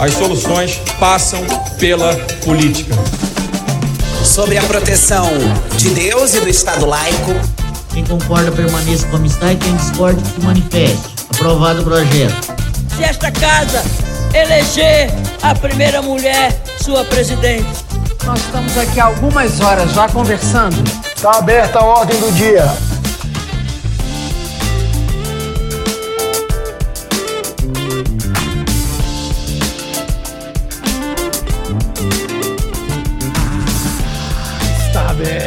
As soluções passam pela política. Sobre a proteção de Deus e do Estado laico. Quem concorda permaneça com a amistade, quem discorda que manifeste. Aprovado o projeto. Se esta casa eleger a primeira mulher sua presidente. Nós estamos aqui há algumas horas já conversando. Está aberta a ordem do dia. Está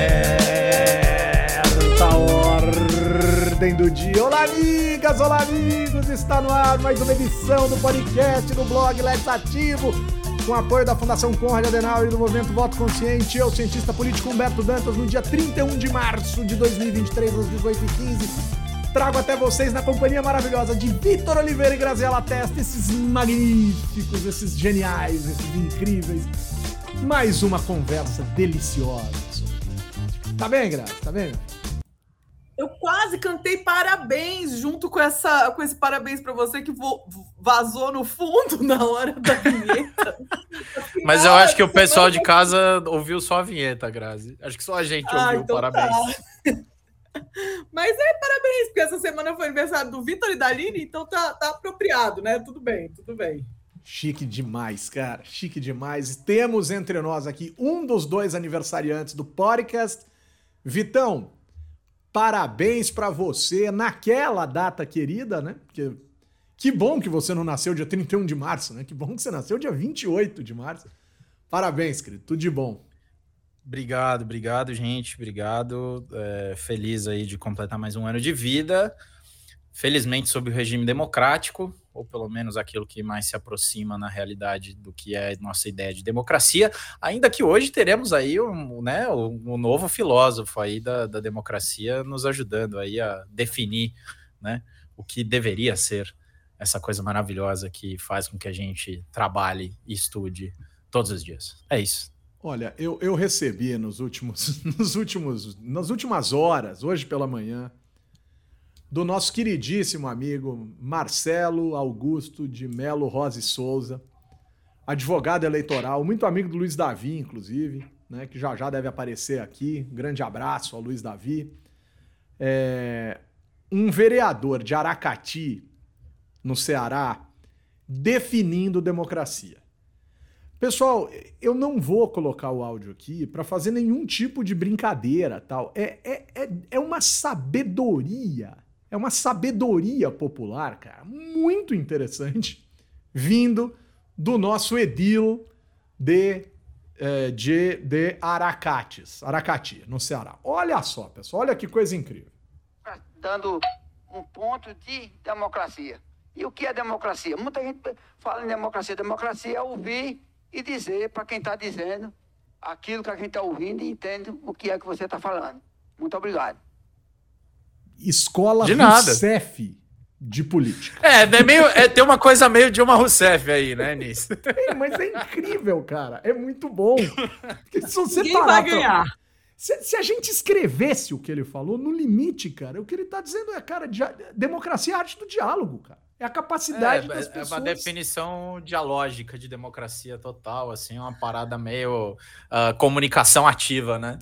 aberta a ordem do dia. Olá, amigas, olá, amigos. Está no ar mais uma edição do podcast do blog Legislativo, com apoio da Fundação Konrad Adenauer e do Movimento Voto Consciente. Eu, cientista político Humberto Dantas, no dia 31 de março de 2023, às 18h15, trago até vocês, na companhia maravilhosa de Vitor Oliveira e Graziela Testa, esses magníficos, esses geniais, esses incríveis, mais uma conversa deliciosa. Tá bem, Grazi? Tá bem? Eu quase cantei parabéns junto com esse parabéns pra você que vazou no fundo na hora da vinheta. Mas eu acho que o pessoal de casa ouviu só a vinheta, Grazi. Acho que só a gente ouviu então parabéns. Tá. Mas parabéns, porque essa semana foi aniversário do Vitor e da Aline, então tá apropriado, né? Tudo bem. Chique demais, cara. Chique demais. Temos entre nós aqui um dos dois aniversariantes do podcast. Vitão, parabéns pra você naquela data querida, né? Porque que bom que você não nasceu dia 31 de março, né? Que bom que você nasceu dia 28 de março. Parabéns, querido. Tudo de bom. Obrigado, gente. Obrigado. Feliz aí de completar mais um ano de vida. Felizmente sob o regime democrático, ou pelo menos aquilo que mais se aproxima na realidade do que é nossa ideia de democracia, ainda que hoje teremos aí um novo filósofo aí da democracia nos ajudando aí a definir, né, o que deveria ser essa coisa maravilhosa que faz com que a gente trabalhe e estude todos os dias. É isso. Olha, eu recebi nas últimas horas, hoje pela manhã, do nosso queridíssimo amigo Marcelo Augusto de Melo Rosa e Souza, advogado eleitoral, muito amigo do Luiz Davi, inclusive, né, que já deve aparecer aqui. Grande abraço ao Luiz Davi. Um vereador de Aracati, no Ceará, definindo democracia. Pessoal, eu não vou colocar o áudio aqui para fazer nenhum tipo de brincadeira, tal. É uma sabedoria. É uma sabedoria popular, cara, muito interessante, vindo do nosso edil de Aracati, no Ceará. Olha só, pessoal, olha que coisa incrível. Dando um ponto de democracia. E o que é democracia? Muita gente fala em democracia. Democracia é ouvir e dizer para quem está dizendo aquilo que a gente está ouvindo e entende o que é que você está falando. Muito obrigado. Escola Rousseff de política. Tem uma coisa meio Dilma Rousseff aí, né, nisso? Mas é incrível, cara. É muito bom. Porque se você Ninguém vai ganhar. Se a gente escrevesse o que ele falou, no limite, cara, o que ele tá dizendo é, cara, democracia é a arte do diálogo, cara. É a capacidade das pessoas... É uma definição dialógica de democracia total, assim, uma parada meio comunicação ativa, né?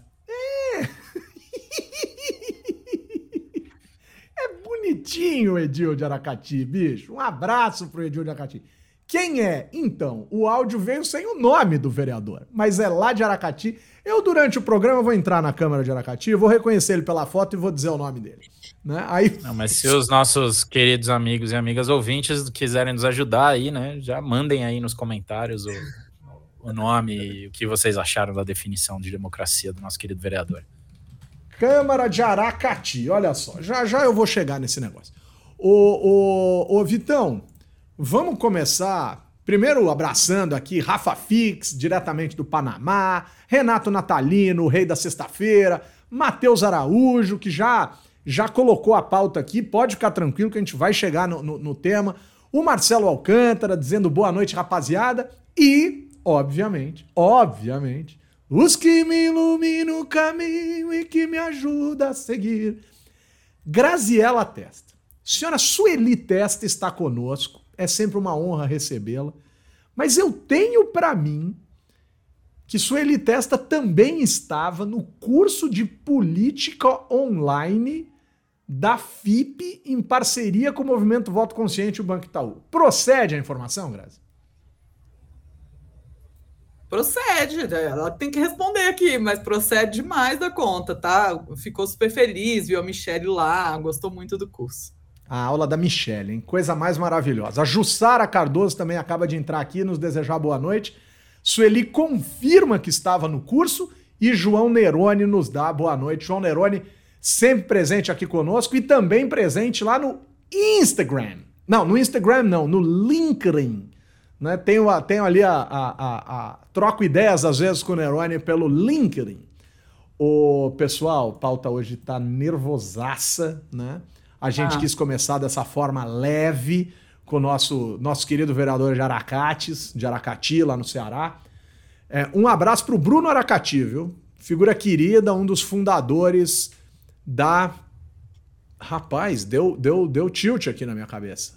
Bonitinho o Edil de Aracati, bicho. Um abraço pro Edil de Aracati. Quem é? Então, o áudio veio sem o nome do vereador, mas é lá de Aracati. Eu, durante o programa, vou entrar na Câmara de Aracati, vou reconhecer ele pela foto e vou dizer o nome dele. Né? Aí... Não, mas se os nossos queridos amigos e amigas ouvintes quiserem nos ajudar aí, né, já mandem aí nos comentários o nome e o que vocês acharam da definição de democracia do nosso querido vereador. Câmara de Aracati, olha só, já eu vou chegar nesse negócio. Ô Vitão, vamos começar, primeiro abraçando aqui Rafa Fix, diretamente do Panamá, Renato Natalino, o rei da sexta-feira, Matheus Araújo, que já colocou a pauta aqui, pode ficar tranquilo que a gente vai chegar no tema, o Marcelo Alcântara dizendo boa noite, rapaziada, e, obviamente, os que me iluminam o caminho e que me ajudam a seguir. Graziela Testa. Senhora Sueli Testa está conosco. É sempre uma honra recebê-la. Mas eu tenho para mim que Sueli Testa também estava no curso de política online da FIP em parceria com o Movimento Voto Consciente e o Banco Itaú. Procede a informação, Grazi? Procede, ela tem que responder aqui, mas procede demais da conta, tá? Ficou super feliz, viu a Michelle lá, gostou muito do curso. A aula da Michelle, hein? Coisa mais maravilhosa. A Jussara Cardoso também acaba de entrar aqui e nos desejar boa noite. Sueli confirma que estava no curso e João Neroni nos dá boa noite. João Neroni sempre presente aqui conosco e também presente lá no Instagram. Não, no Instagram não, no LinkedIn. Né? Tenho ali troco ideias às vezes com o Neroni pelo LinkedIn. O pessoal, pauta hoje tá nervosaça, né? A gente quis começar dessa forma leve com o nosso querido vereador de Aracati, lá no Ceará. Um abraço pro Bruno Aracati, viu? Figura querida, um dos fundadores da... Rapaz, deu tilt aqui na minha cabeça.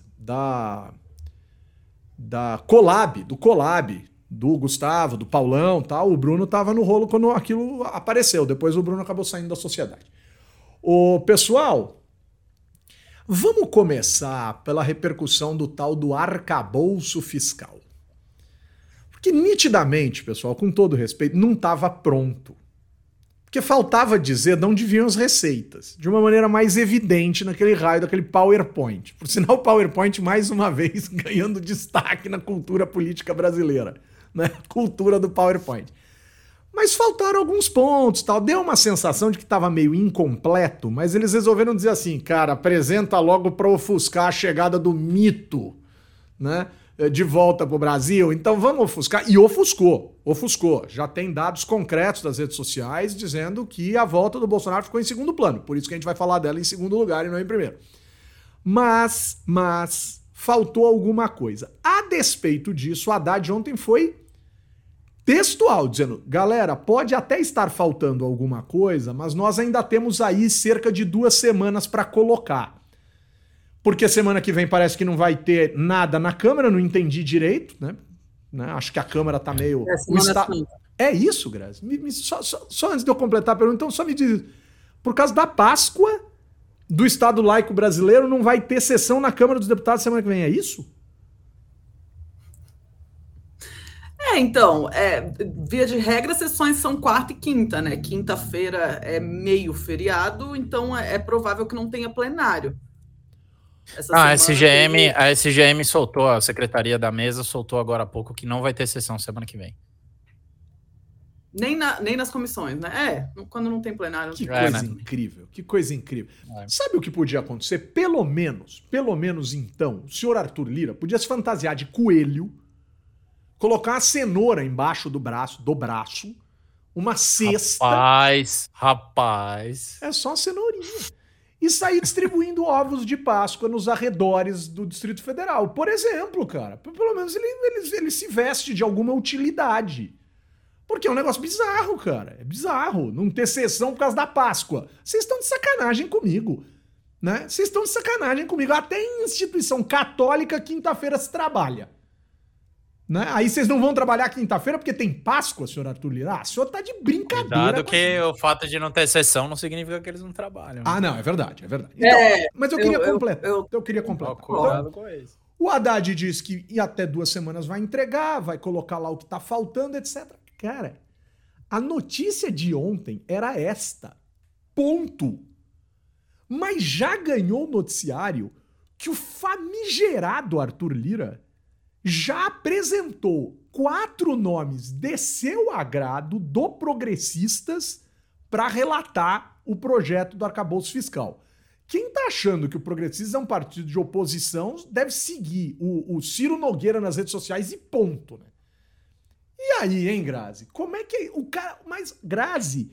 Do Colab, do Gustavo, do Paulão e tal. O Bruno tava no rolo quando aquilo apareceu. Depois o Bruno acabou saindo da sociedade. O pessoal, vamos começar pela repercussão do tal do arcabouço fiscal. Porque nitidamente, pessoal, com todo respeito, não estava pronto. Porque faltava dizer de onde vinham as receitas, de uma maneira mais evidente naquele raio daquele PowerPoint. Por sinal, o PowerPoint, mais uma vez, ganhando destaque na cultura política brasileira. Né? Cultura do PowerPoint. Mas faltaram alguns pontos, tal. Deu uma sensação de que estava meio incompleto, mas eles resolveram dizer assim, cara, apresenta logo para ofuscar a chegada do mito, né? De volta pro Brasil, então vamos ofuscar. E ofuscou. Já tem dados concretos das redes sociais dizendo que a volta do Bolsonaro ficou em segundo plano. Por isso que a gente vai falar dela em segundo lugar e não em primeiro. Mas faltou alguma coisa. A despeito disso, o Haddad ontem foi textual, dizendo, galera, pode até estar faltando alguma coisa, mas nós ainda temos aí cerca de 2 semanas para colocar. Porque semana que vem parece que não vai ter nada na Câmara, não entendi direito, né? Acho que a Câmara tá meio... É isso, Grazi? Só antes de eu completar a pergunta, então só me diz, por causa da Páscoa do Estado laico brasileiro, não vai ter sessão na Câmara dos Deputados semana que vem, é isso? Então, via de regra, as sessões são quarta e quinta, né? Quinta-feira é meio feriado, então é provável que não tenha plenário. A SGM soltou, a Secretaria da Mesa soltou agora há pouco que não vai ter sessão semana que vem. Nem nas comissões, né? Quando não tem plenário. Que coisa incrível, que coisa incrível. Sabe o que podia acontecer? Pelo menos então, o senhor Arthur Lira podia se fantasiar de coelho, colocar uma cenoura embaixo do braço, uma cesta. Rapaz. É só uma cenourinha. E sair distribuindo ovos de Páscoa nos arredores do Distrito Federal. Por exemplo, cara, pelo menos ele se veste de alguma utilidade. Porque é um negócio bizarro, cara. É bizarro não ter sessão por causa da Páscoa. Vocês estão de sacanagem comigo, né? Vocês estão de sacanagem comigo. Até em instituição católica, quinta-feira se trabalha. Né? Aí vocês não vão trabalhar quinta-feira porque tem Páscoa, senhor Arthur Lira? O senhor tá de brincadeira. Cuidado que o fato de não ter sessão não significa que eles não trabalham. Ah, não, é verdade. Então, mas eu queria completar. Eu queria completar. Cuidado com isso. O Haddad disse que até 2 semanas vai entregar, vai colocar lá o que tá faltando, etc. Cara, a notícia de ontem era esta. Ponto. Mas já ganhou o noticiário que o famigerado Arthur Lira já apresentou 4 nomes de seu agrado do Progressistas para relatar o projeto do arcabouço fiscal. Quem tá achando que o Progressistas é um partido de oposição deve seguir o Ciro Nogueira nas redes sociais e ponto, né? E aí, hein, Grazi? Como é que o cara... Mas, Grazi,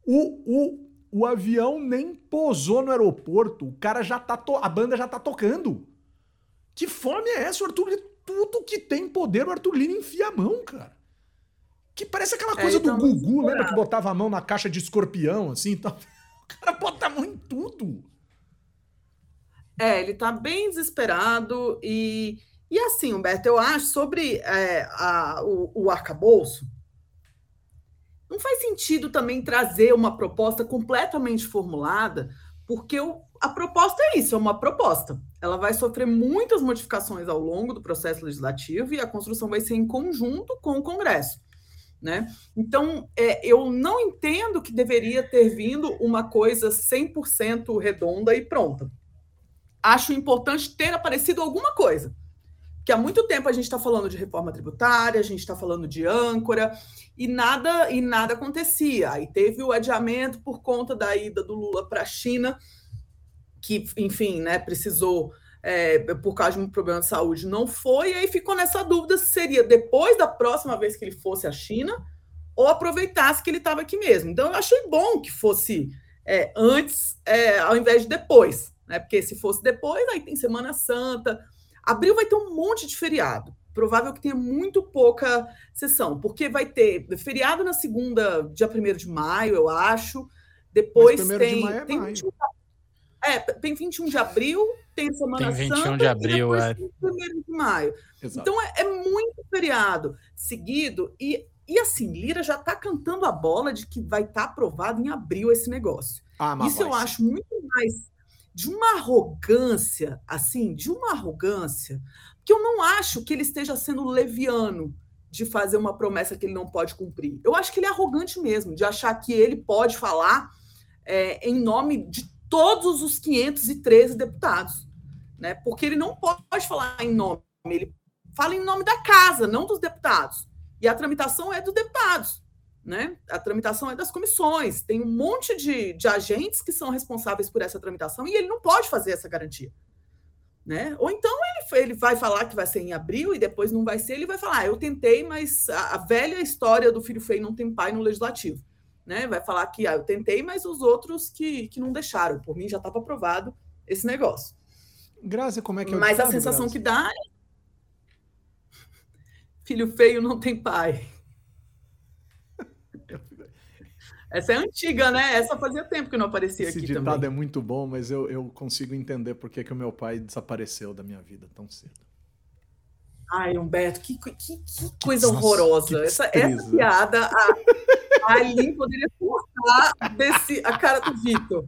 o avião nem pousou no aeroporto, o cara já tá... A banda já tá tocando. Que fome é essa, o Arthur Lira? Tudo que tem poder, o Arthur Lira enfia a mão, cara. Que parece aquela coisa do Gugu, lembra que botava a mão na caixa de escorpião, assim? Então... O cara bota a mão em tudo. Ele tá bem desesperado e E assim, Humberto, eu acho sobre o arcabouço, não faz sentido também trazer uma proposta completamente formulada, porque a proposta é isso, é uma proposta. Ela vai sofrer muitas modificações ao longo do processo legislativo e a construção vai ser em conjunto com o Congresso, né? Então, eu não entendo que deveria ter vindo uma coisa 100% redonda e pronta. Acho importante ter aparecido alguma coisa. Que há muito tempo a gente está falando de reforma tributária, a gente está falando de âncora, e nada acontecia. Aí teve o adiamento por conta da ida do Lula para a China, que, enfim, né, precisou, por causa de um problema de saúde, não foi, e aí ficou nessa dúvida se seria depois da próxima vez que ele fosse à China, ou aproveitasse que ele estava aqui mesmo. Então, eu achei bom que fosse antes, ao invés de depois, né? Porque se fosse depois, aí tem Semana Santa. Abril vai ter um monte de feriado. Provável que tenha muito pouca sessão, porque vai ter feriado na segunda, dia 1º de maio, eu acho. Depois tem 21 de abril, tem Semana Santa. Tem 21 de abril, e depois tem 1º de maio. Exato. Então, é muito feriado seguido. E assim, Lira já está cantando a bola de que vai estar aprovado em abril esse negócio. Isso eu acho muito mais de uma arrogância, que eu não acho que ele esteja sendo leviano de fazer uma promessa que ele não pode cumprir. Eu acho que ele é arrogante mesmo, de achar que ele pode falar em nome de todos os 513 deputados, né? Porque ele não pode falar em nome, ele fala em nome da casa, não dos deputados. E a tramitação é dos deputados, né? A tramitação é das comissões, tem um monte de agentes que são responsáveis por essa tramitação e ele não pode fazer essa garantia, né? Ou então ele vai falar que vai ser em abril e depois não vai ser, ele vai falar, eu tentei, mas a velha história do filho feio não tem pai no legislativo, né? Vai falar que eu tentei, mas os outros que não deixaram, por mim já estava aprovado esse negócio. Grazi, como é que Mas a sensação Grazi? Que dá é filho feio não tem pai. Essa é antiga, né? Essa fazia tempo que não aparecia aqui também. Esse ditado é muito bom, mas eu consigo entender por que o meu pai desapareceu da minha vida tão cedo. Ai, Humberto, que coisa horrorosa. Essa piada, a Aline poderia cortar a cara do Vitor.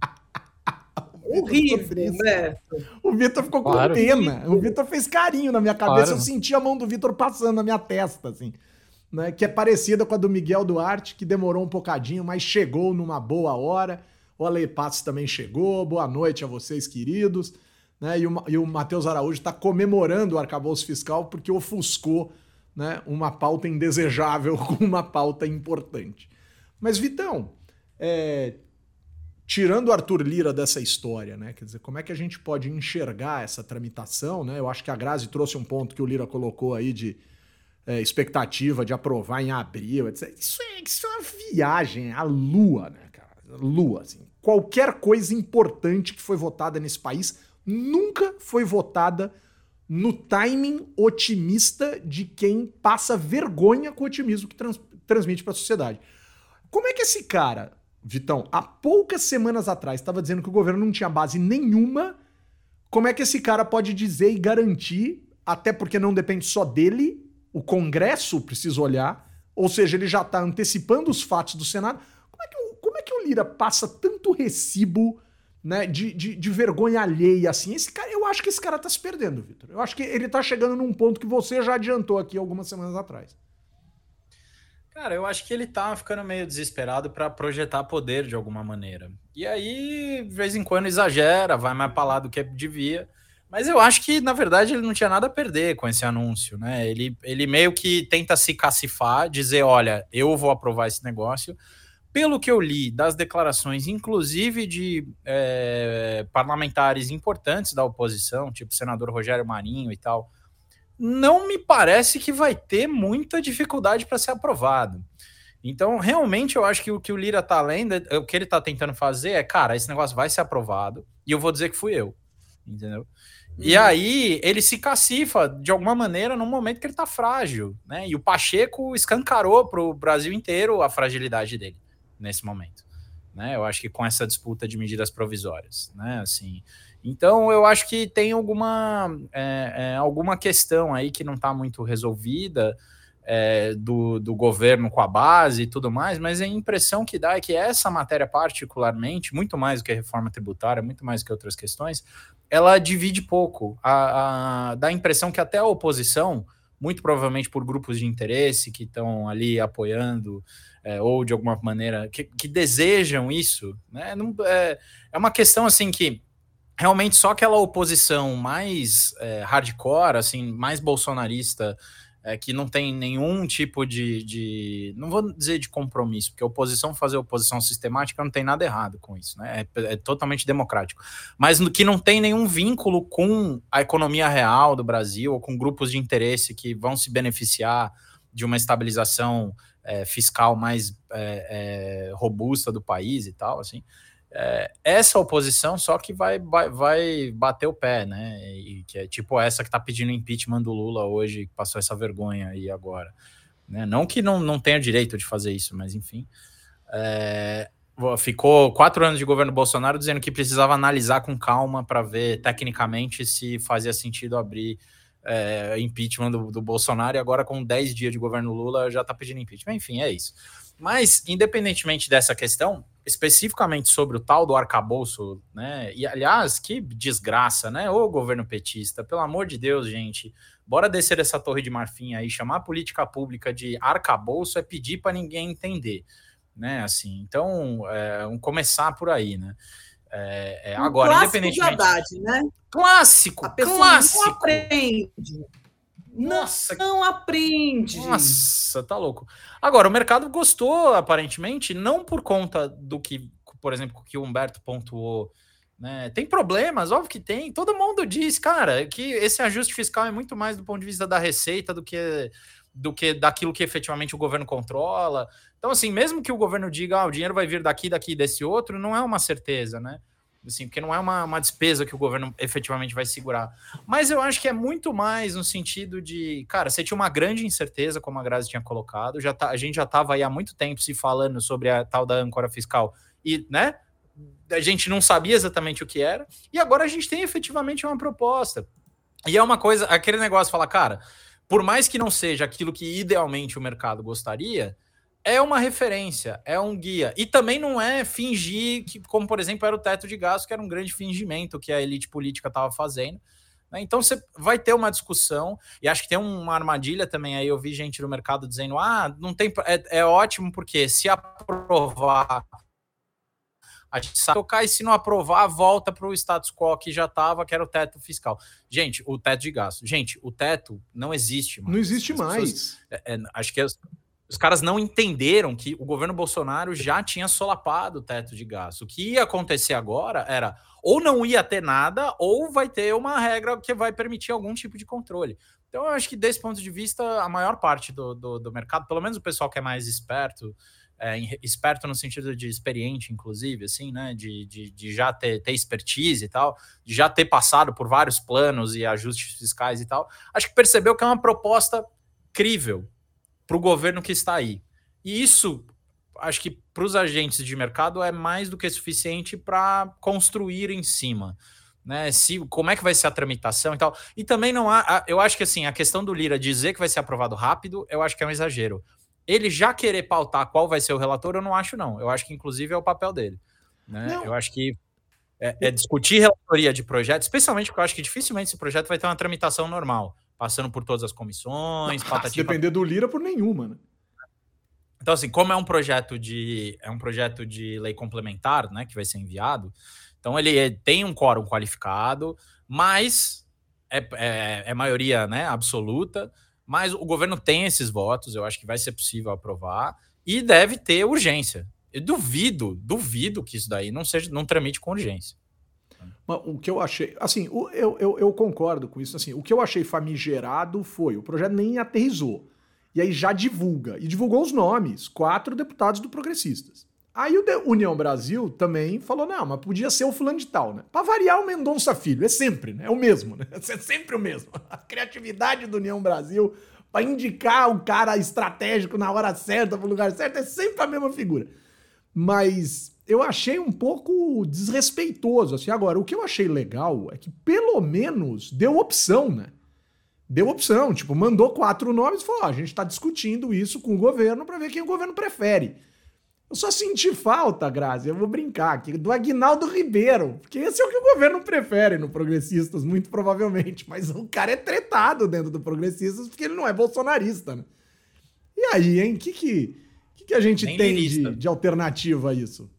Horrível, Humberto. O Vitor ficou com pena. O Vitor fez carinho na minha cabeça. Eu senti a mão do Vitor passando na minha testa, assim. Né, que é parecida com a do Miguel Duarte, que demorou um bocadinho, mas chegou numa boa hora. O Ale Passos também chegou. Boa noite a vocês, queridos. Né, e o Matheus Araújo está comemorando o arcabouço fiscal porque ofuscou, né, uma pauta indesejável com uma pauta importante. Mas, Vitão, tirando o Arthur Lira dessa história, né, quer dizer, como é que a gente pode enxergar essa tramitação? Né? Eu acho que a Grazi trouxe um ponto que o Lira colocou aí de expectativa de aprovar em abril, etc. Isso é uma viagem à lua, né, cara? Lua, assim. Qualquer coisa importante que foi votada nesse país nunca foi votada no timing otimista de quem passa vergonha com o otimismo que transmite para a sociedade. Como é que esse cara, Vitão, há poucas semanas atrás estava dizendo que o governo não tinha base nenhuma, como é que esse cara pode dizer e garantir, até porque não depende só dele, o Congresso precisa olhar, ou seja, ele já está antecipando os fatos do Senado. Como é que o Lira passa tanto recibo, né, de vergonha alheia assim? Eu acho que esse cara está se perdendo, Vitor. Eu acho que ele está chegando num ponto que você já adiantou aqui algumas semanas atrás. Cara, eu acho que ele tá ficando meio desesperado para projetar poder de alguma maneira. E aí, de vez em quando, exagera, vai mais pra lá do que devia. Mas eu acho que, na verdade, ele não tinha nada a perder com esse anúncio, né? Ele meio que tenta se cacifar, dizer, olha, eu vou aprovar esse negócio. Pelo que eu li das declarações, inclusive de parlamentares importantes da oposição, tipo o senador Rogério Marinho e tal, não me parece que vai ter muita dificuldade para ser aprovado. Então, realmente, eu acho que o que o Lira tá lendo, o que ele tá tentando fazer é, cara, esse negócio vai ser aprovado e eu vou dizer que fui eu, entendeu? E aí, ele se cacifa, de alguma maneira, num momento que ele tá frágil, né? E o Pacheco escancarou pro Brasil inteiro a fragilidade dele, nesse momento, né? Eu acho que com essa disputa de medidas provisórias, né? Assim, Então, eu acho que tem alguma questão aí que não está muito resolvida do governo com a base e tudo mais, mas a impressão que dá é que essa matéria particularmente, muito mais do que a reforma tributária, muito mais do que outras questões, ela divide pouco. Dá a impressão que até a oposição, muito provavelmente por grupos de interesse que estão ali apoiando, ou de alguma maneira, que desejam isso, né? É uma questão assim que realmente só aquela oposição mais hardcore, assim, mais bolsonarista, que não tem nenhum tipo não vou dizer de compromisso, porque fazer oposição sistemática não tem nada errado com isso, né? É totalmente democrático. Mas que não tem nenhum vínculo com a economia real do Brasil ou com grupos de interesse que vão se beneficiar de uma estabilização fiscal mais robusta do país e tal, assim. Essa oposição só que vai bater o pé, né? E que é tipo essa que está pedindo impeachment do Lula hoje, que passou essa vergonha aí agora, né? Não que não tenha direito de fazer isso, mas enfim. Ficou 4 anos de governo Bolsonaro dizendo que precisava analisar com calma para ver tecnicamente se fazia sentido abrir impeachment do Bolsonaro, e agora com 10 dias de governo Lula já está pedindo impeachment. Enfim, é isso. Mas, independentemente dessa questão, especificamente sobre o tal do arcabouço, né? E, aliás, que desgraça, né? Ô governo petista, pelo amor de Deus, gente, bora descer essa torre de marfim aí, chamar a política pública de arcabouço é pedir para ninguém entender, né? Assim, então, vamos começar por aí, né? Agora, independentemente... Haddad, né? Clássico, a pessoa clássico. Não aprende. Nossa, não aprende. Nossa, tá louco. Agora, o mercado gostou, aparentemente, não por conta do que, por exemplo, que o Humberto pontuou, né? Tem problemas, óbvio que tem. Todo mundo diz, cara, que esse ajuste fiscal é muito mais do ponto de vista da receita do que daquilo que efetivamente o governo controla. Então, assim, mesmo que o governo diga, o dinheiro vai vir daqui, desse outro, não é uma certeza, né? Assim, porque não é uma despesa que o governo efetivamente vai segurar. Mas eu acho que é muito mais no sentido de, cara, você tinha uma grande incerteza, como a Grazi tinha colocado, a gente já estava aí há muito tempo se falando sobre a tal da âncora fiscal e, né, a gente não sabia exatamente o que era, e agora a gente tem efetivamente uma proposta. E é uma coisa, aquele negócio de falar, cara, por mais que não seja aquilo que idealmente o mercado gostaria, é uma referência, é um guia. E também não é fingir que, como por exemplo, era o teto de gastos, que era um grande fingimento que a elite política estava fazendo. Né? Então você vai ter uma discussão, e acho que tem uma armadilha também aí, eu vi gente no mercado dizendo, não tem, é ótimo porque se aprovar, a gente sabe tocar, e se não aprovar, volta para o status quo que já estava, que era o teto fiscal. Gente, o teto de gastos. Gente, o teto não existe mais. Não existe mais. Pessoas, acho que os caras não entenderam que o governo Bolsonaro já tinha solapado o teto de gasto. O que ia acontecer agora era ou não ia ter nada, ou vai ter uma regra que vai permitir algum tipo de controle. Então, eu acho que desse ponto de vista, a maior parte do mercado, pelo menos o pessoal que é mais esperto, esperto no sentido de experiente, inclusive, assim, né, de já ter expertise e tal, de já ter passado por vários planos e ajustes fiscais e tal, acho que percebeu que é uma proposta crível para o governo que está aí. E isso, acho que para os agentes de mercado é mais do que suficiente para construir em cima. Né? Como é que vai ser a tramitação e tal. E também não há... Eu acho que assim, a questão do Lira dizer que vai ser aprovado rápido, eu acho que é um exagero. Ele já querer pautar qual vai ser o relator, eu não acho, não. Eu acho que, inclusive, é o papel dele. Né? Eu acho que discutir relatoria de projeto, especialmente porque eu acho que dificilmente esse projeto vai ter uma tramitação normal, passando por todas as comissões, se depender do Lira, por nenhuma, né? Então, assim, como é um projeto de lei complementar, né, que vai ser enviado, então ele tem um quórum qualificado, mas é maioria, né, absoluta, mas o governo tem esses votos, eu acho que vai ser possível aprovar, e deve ter urgência. Eu duvido que isso daí não tramite com urgência. O que eu achei, assim, eu concordo com isso, assim, o que eu achei famigerado foi, o projeto nem aterrizou, e aí já divulga, e divulgou os nomes, 4 deputados do Progressistas. Aí o União Brasil também falou, não, mas podia ser o fulano de tal, né? Pra variar o Mendonça Filho, é sempre, né? É o mesmo, né? É sempre o mesmo. A criatividade do União Brasil pra indicar um cara estratégico na hora certa, pro lugar certo, é sempre a mesma figura. Mas eu achei um pouco desrespeitoso. Assim. Agora, o que eu achei legal é que pelo menos deu opção, né? Deu opção, tipo, mandou 4 nomes e falou, a gente tá discutindo isso com o governo para ver quem o governo prefere. Eu só senti falta, Grazi, eu vou brincar aqui, do Aguinaldo Ribeiro, porque esse é o que o governo prefere no Progressistas, muito provavelmente, mas o cara é tretado dentro do Progressistas porque ele não é bolsonarista, né? E aí, hein, o que a gente tem de alternativa a isso?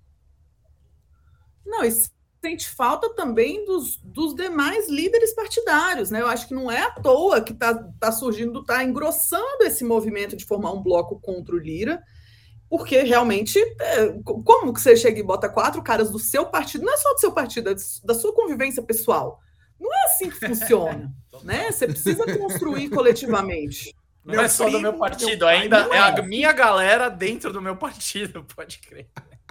Não, isso sente falta também dos demais líderes partidários, né? Eu acho que não é à toa que tá surgindo, tá engrossando esse movimento de formar um bloco contra o Lira, porque realmente, como que você chega e bota 4 caras do seu partido, não é só do seu partido, é da sua convivência pessoal. Não é assim que funciona, né? Você precisa construir coletivamente. Não é só do meu partido, ainda é a minha galera dentro do meu partido, pode crer.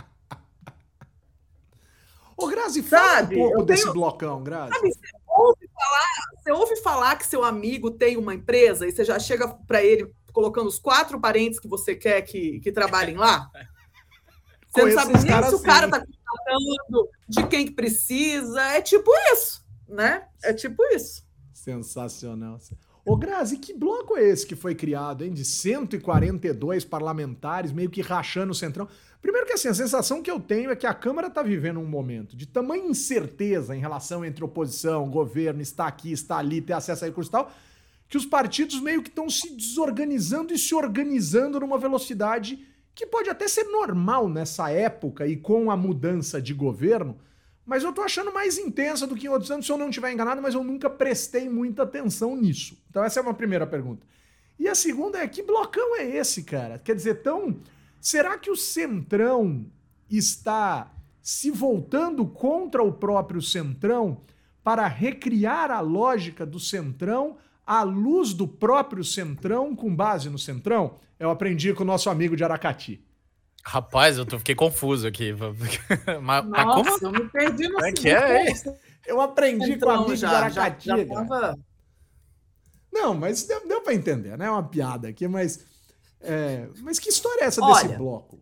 Ô, Grazi, fala um pouco desse blocão, Grazi. Sabe, você ouve falar que seu amigo tem uma empresa e você já chega para ele colocando os 4 parentes que você quer que trabalhem lá? Você não sabe nem se o cara está contratando, de quem que precisa. É tipo isso, né? É tipo isso. Sensacional. Ô, Grazi, que bloco é esse que foi criado, hein? De 142 parlamentares, meio que rachando o Centrão. Primeiro que assim, a sensação que eu tenho é que a Câmara está vivendo um momento de tamanha incerteza em relação entre oposição, governo, está aqui, está ali, ter acesso a recursos e tal, que os partidos meio que estão se desorganizando e se organizando numa velocidade que pode até ser normal nessa época e com a mudança de governo, mas eu tô achando mais intensa do que em outros anos, se eu não estiver enganado, mas eu nunca prestei muita atenção nisso. Então essa é uma primeira pergunta. E a segunda é, que blocão é esse, cara? Quer dizer, será que o Centrão está se voltando contra o próprio Centrão para recriar a lógica do Centrão à luz do próprio Centrão, com base no Centrão? Eu aprendi com o nosso amigo de Aracati. Rapaz, fiquei confuso aqui. Nossa, como? Eu me perdi no Eu aprendi com o amigo de Aracati. Já tava... Não, mas deu pra entender, né? É uma piada aqui, mas que história é essa desse bloco?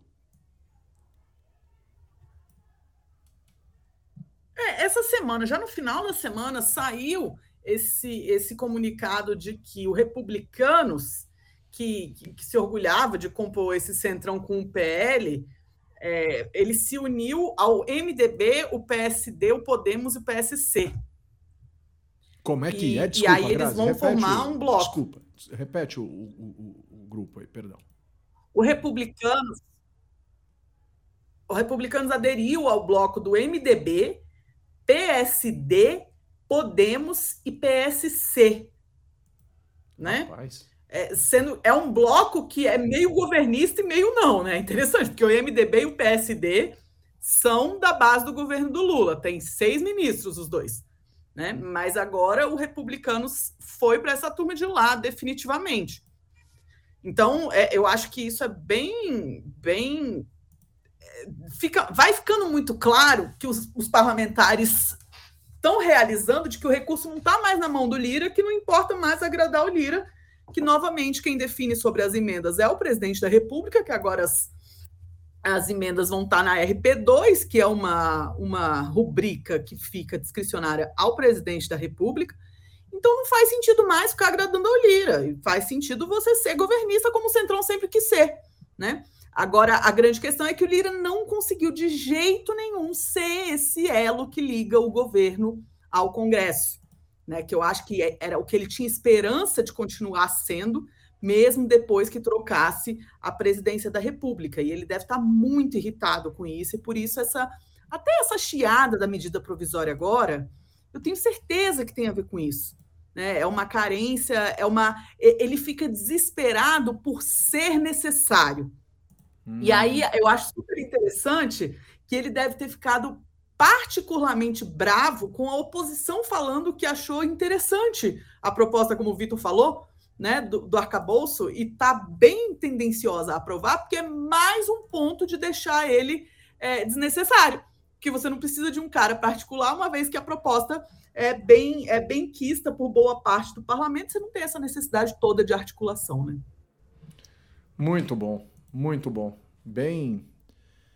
Essa semana, já no final da semana, saiu esse comunicado de que o Republicanos, que se orgulhava de compor esse centrão com o PL, ele se uniu ao MDB, o PSD, o Podemos e o PSC. Como é que é? Desculpa, e aí eles vão formar um bloco. Desculpa, repete o grupo aí, perdão. O Republicanos aderiu ao bloco do MDB, PSD, Podemos e PSC. Né? Rapaz. É um bloco que é meio governista e meio não, né? Interessante, porque o MDB e o PSD são da base do governo do Lula. Tem 6 ministros, os dois. Né? Mas agora o Republicanos foi para essa turma de lá, definitivamente. Então, eu acho que isso é vai ficando muito claro que os parlamentares estão realizando de que o recurso não está mais na mão do Lira, que não importa mais agradar o Lira, que, novamente, quem define sobre as emendas é o presidente da República, que agora as emendas vão estar na RP2, que é uma rubrica que fica discricionária ao presidente da República. Então, não faz sentido mais ficar agradando ao Lira. E faz sentido você ser governista, como o Centrão sempre quis ser, né? Agora, a grande questão é que o Lira não conseguiu de jeito nenhum ser esse elo que liga o governo ao Congresso, né? Que eu acho que era o que ele tinha esperança de continuar sendo, mesmo depois que trocasse a presidência da República. E ele deve estar muito irritado com isso, e por isso até essa chiada da medida provisória agora, eu tenho certeza que tem a ver com isso. Né? É uma carência, ele fica desesperado por ser necessário. E aí eu acho super interessante que ele deve ter ficado particularmente bravo com a oposição falando que achou interessante a proposta, como o Vitor falou, né, do arcabouço, e está bem tendenciosa a aprovar, porque é mais um ponto de deixar ele desnecessário, que você não precisa de um cara particular, uma vez que a proposta é bem quista por boa parte do parlamento, você não tem essa necessidade toda de articulação. Né? Muito bom. Muito bom. Bem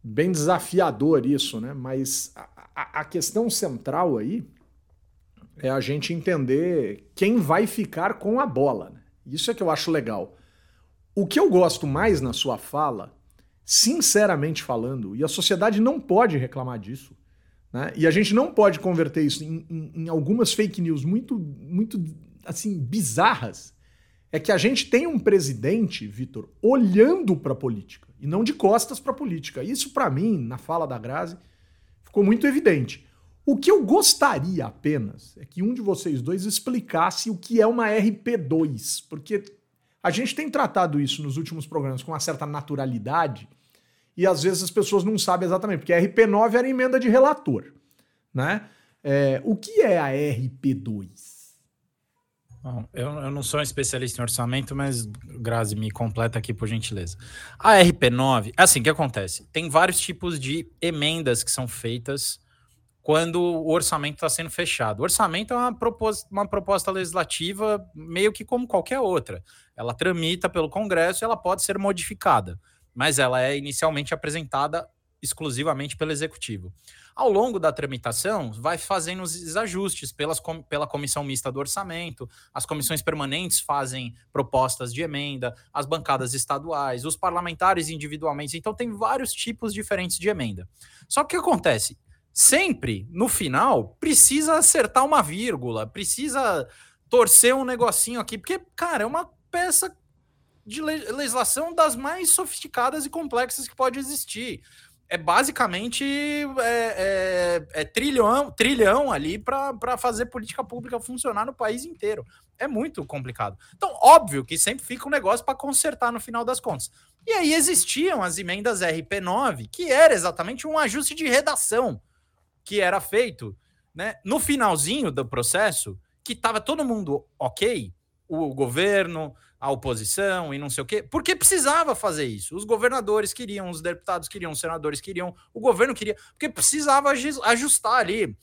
bem desafiador isso, né? Mas a questão central aí é a gente entender quem vai ficar com a bola, né? Isso é que eu acho legal. O que eu gosto mais na sua fala, sinceramente falando, e a sociedade não pode reclamar disso, né? E a gente não pode converter isso em algumas fake news muito assim, bizarras, é que a gente tem um presidente, Vitor, olhando para a política e não de costas para a política. Isso, para mim, na fala da Grazi, ficou muito evidente. O que eu gostaria apenas é que um de vocês dois explicasse o que é uma RP2, porque a gente tem tratado isso nos últimos programas com uma certa naturalidade e às vezes as pessoas não sabem exatamente, porque a RP9 era emenda de relator, né? O que é a RP2? Bom, eu não sou um especialista em orçamento, mas Grazi, me completa aqui, por gentileza. A RP9, assim, o que acontece? Tem vários tipos de emendas que são feitas quando o orçamento está sendo fechado. O orçamento é uma proposta legislativa meio que como qualquer outra. Ela tramita pelo Congresso e ela pode ser modificada, mas ela é inicialmente apresentada exclusivamente pelo Executivo. Ao longo da tramitação, vai fazendo os ajustes pela Comissão Mista do Orçamento, as comissões permanentes fazem propostas de emenda, as bancadas estaduais, os parlamentares individualmente. Então, tem vários tipos diferentes de emenda. Só que o que acontece? Sempre, no final, precisa acertar uma vírgula, precisa torcer um negocinho aqui, porque, cara, é uma peça de legislação das mais sofisticadas e complexas que pode existir. É basicamente trilhão ali para fazer política pública funcionar no país inteiro. É muito complicado. Então, óbvio que sempre fica um negócio para consertar no final das contas. E aí existiam as emendas RP9, que era exatamente um ajuste de redação que era feito, né, no finalzinho do processo, que estava todo mundo ok, o governo, a oposição e não sei o quê, porque precisava fazer isso. Os governadores queriam, os deputados queriam, os senadores queriam, o governo queria, porque precisava ajustar ali.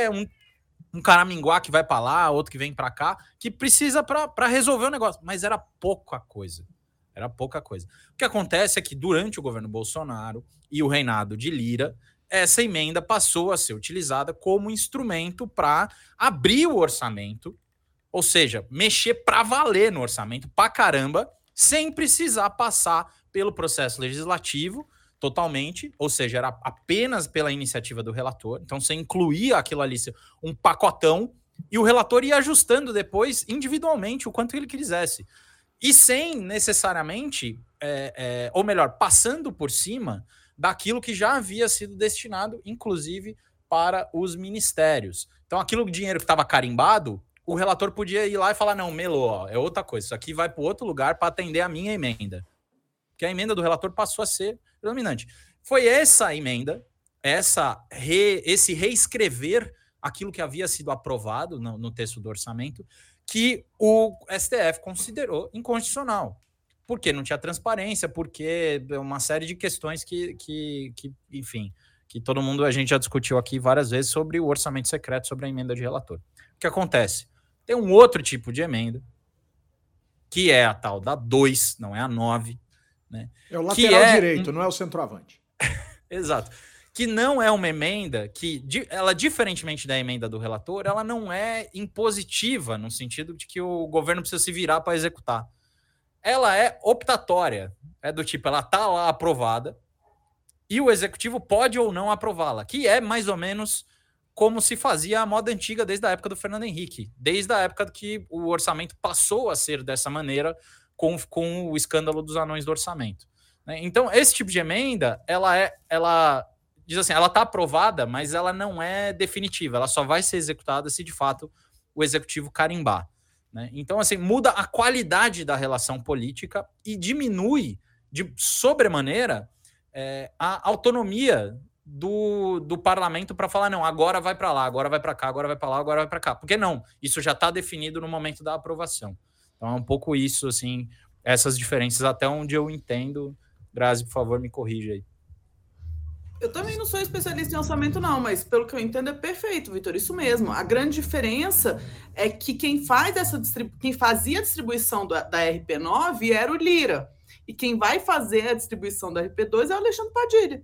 Um caraminguá que vai para lá, outro que vem para cá, que precisa para resolver o negócio. Mas era pouca coisa. Era pouca coisa. O que acontece é que durante o governo Bolsonaro e o reinado de Lira, essa emenda passou a ser utilizada como instrumento para abrir o orçamento, ou seja, mexer para valer no orçamento pra caramba, sem precisar passar pelo processo legislativo totalmente, ou seja, era apenas pela iniciativa do relator. Então você incluía aquilo ali, um pacotão, e o relator ia ajustando depois individualmente o quanto ele quisesse. E sem necessariamente, ou melhor, passando por cima daquilo que já havia sido destinado, inclusive, para os ministérios. Então aquilo, dinheiro que estava carimbado, o relator podia ir lá e falar, não, melou, ó, é outra coisa, isso aqui vai para outro lugar para atender a minha emenda. Porque a emenda do relator passou a ser predominante. Foi essa emenda, esse reescrever aquilo que havia sido aprovado no texto do orçamento, que o STF considerou inconstitucional. Porque não tinha transparência, porque uma série de questões que enfim, que todo mundo, a gente já discutiu aqui várias vezes sobre o orçamento secreto, sobre a emenda de relator. O que acontece? Tem um outro tipo de emenda, que é a tal da 2, não é a 9. Né? É o lateral direito, não é o centroavante. Exato. Que não é uma emenda que, ela, diferentemente da emenda do relator, ela não é impositiva, no sentido de que o governo precisa se virar para executar. Ela é optatória. É do tipo, ela está lá aprovada e o executivo pode ou não aprová-la, que é mais ou menos como se fazia a moda antiga desde a época do Fernando Henrique, desde a época que o orçamento passou a ser dessa maneira com o escândalo dos anões do orçamento. Então, esse tipo de emenda, ela diz assim, ela está aprovada, mas ela não é definitiva, ela só vai ser executada se, de fato, o executivo carimbar. Né? Então, assim, muda a qualidade da relação política e diminui, de sobremaneira, a autonomia do parlamento para falar, não, agora vai para lá, agora vai para cá, agora vai para lá, agora vai para cá. Porque não, isso já está definido no momento da aprovação. Então é um pouco isso, assim, essas diferenças, até onde eu entendo. Grazi, por favor, me corrija aí. Eu também não sou especialista em orçamento, não, mas pelo que eu entendo é perfeito, Vitor, isso mesmo. A grande diferença é que quem fazia a distribuição da RP9 era o Lira, e quem vai fazer a distribuição da RP2 é o Alexandre Padilha.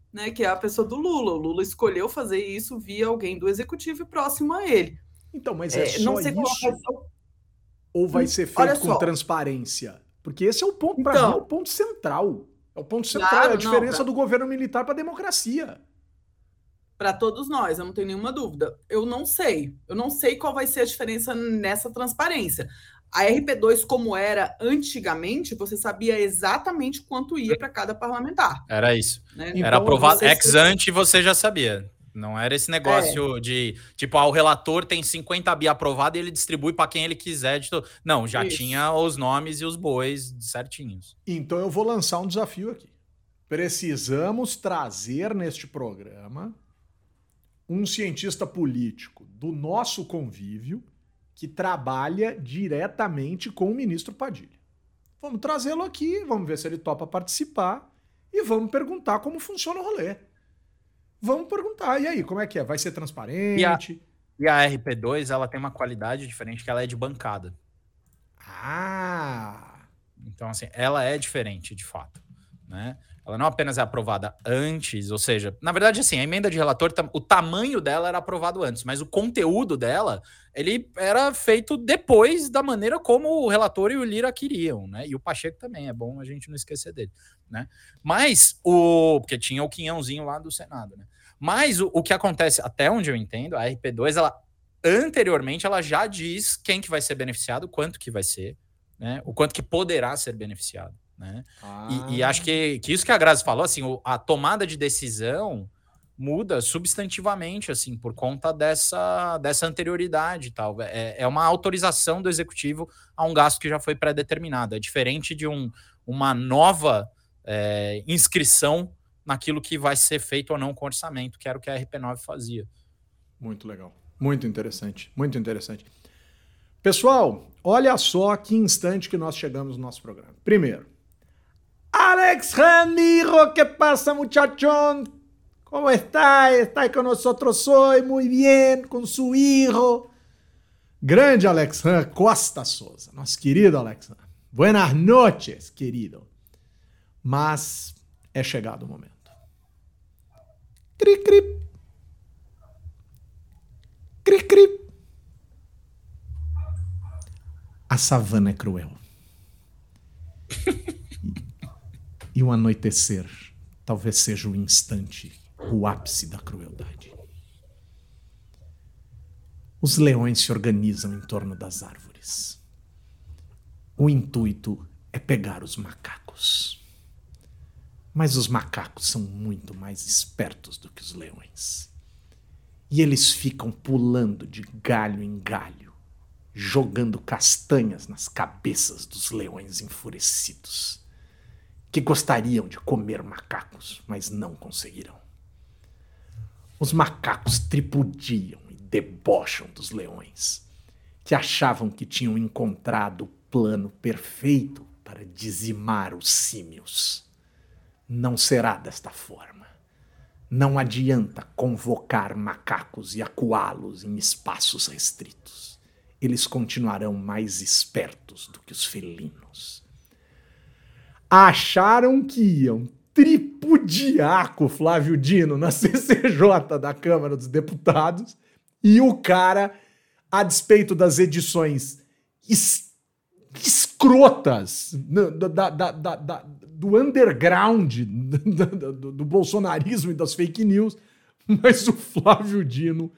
né, que é a pessoa do Lula. O Lula escolheu fazer isso via alguém do executivo próximo a ele. Então, mas é só não sei isso? Ou vai ser feito com transparência? Porque esse é o ponto, para mim, é o ponto central. É o ponto central, é a diferença do governo militar para a democracia. Para todos nós, eu não tenho nenhuma dúvida. Eu não sei qual vai ser a diferença nessa transparência. A RP2, como era antigamente, você sabia exatamente quanto ia para cada parlamentar. Era isso. Né? Era então, aprovado ex ante, você já sabia. Não era esse negócio de, tipo, o relator tem 50 bi aprovado e ele distribui para quem ele quiser. Não, já tinha os nomes e os bois certinhos. Então eu vou lançar um desafio aqui. Precisamos trazer neste programa um cientista político do nosso convívio que trabalha diretamente com o ministro Padilha. Vamos trazê-lo aqui, vamos ver se ele topa participar e vamos perguntar como funciona o rolê. Vamos perguntar, e aí, como é que é? Vai ser transparente? E a RP2, ela tem uma qualidade diferente, que ela é de bancada. Então, assim, ela é diferente, de fato, né? Ela não apenas é aprovada antes, ou seja, na verdade, assim, a emenda de relator, o tamanho dela era aprovado antes, mas o conteúdo dela, ele era feito depois da maneira como o relator e o Lira queriam, né? E o Pacheco também, é bom a gente não esquecer dele, né? Mas, porque tinha o quinhãozinho lá do Senado, né? Mas o que acontece, até onde eu entendo, a RP2, ela, anteriormente, ela já diz quem que vai ser beneficiado, quanto que vai ser, né? O quanto que poderá ser beneficiado. Né? E acho que isso que a Grazi falou, assim, a tomada de decisão muda substantivamente, assim, por conta dessa anterioridade e tal. É uma autorização do executivo a um gasto que já foi pré-determinado. É diferente de uma nova inscrição naquilo que vai ser feito ou não com orçamento, que era o que a RP9 fazia. Muito legal. Muito interessante. Muito interessante. Pessoal, olha só que instante que nós chegamos no nosso programa. Primeiro, Alex Ramiro, ¿qué pasa, muchachón? ¿Cómo está? ¿Está con nosotros hoy? Muy bien, con su hijo. Grande Alex Ram Costa Souza, nosso querido Alex Ram. Buenas noches, querido. Mas é chegado o momento. Cri, cri. Cri, cri. A savana é cruel. E o anoitecer talvez seja o instante, o ápice da crueldade. Os leões se organizam em torno das árvores. O intuito é pegar os macacos. Mas os macacos são muito mais espertos do que os leões. E eles ficam pulando de galho em galho, jogando castanhas nas cabeças dos leões enfurecidos, que gostariam de comer macacos, mas não conseguirão. Os macacos tripudiam e debocham dos leões, que achavam que tinham encontrado o plano perfeito para dizimar os símios. Não será desta forma. Não adianta convocar macacos e acuá-los em espaços restritos. Eles continuarão mais espertos do que os felinos. Acharam que iam tripudiar com o Flávio Dino na CCJ da Câmara dos Deputados e o cara, a despeito das edições escrotas do underground do bolsonarismo e das fake news, mas o Flávio Dino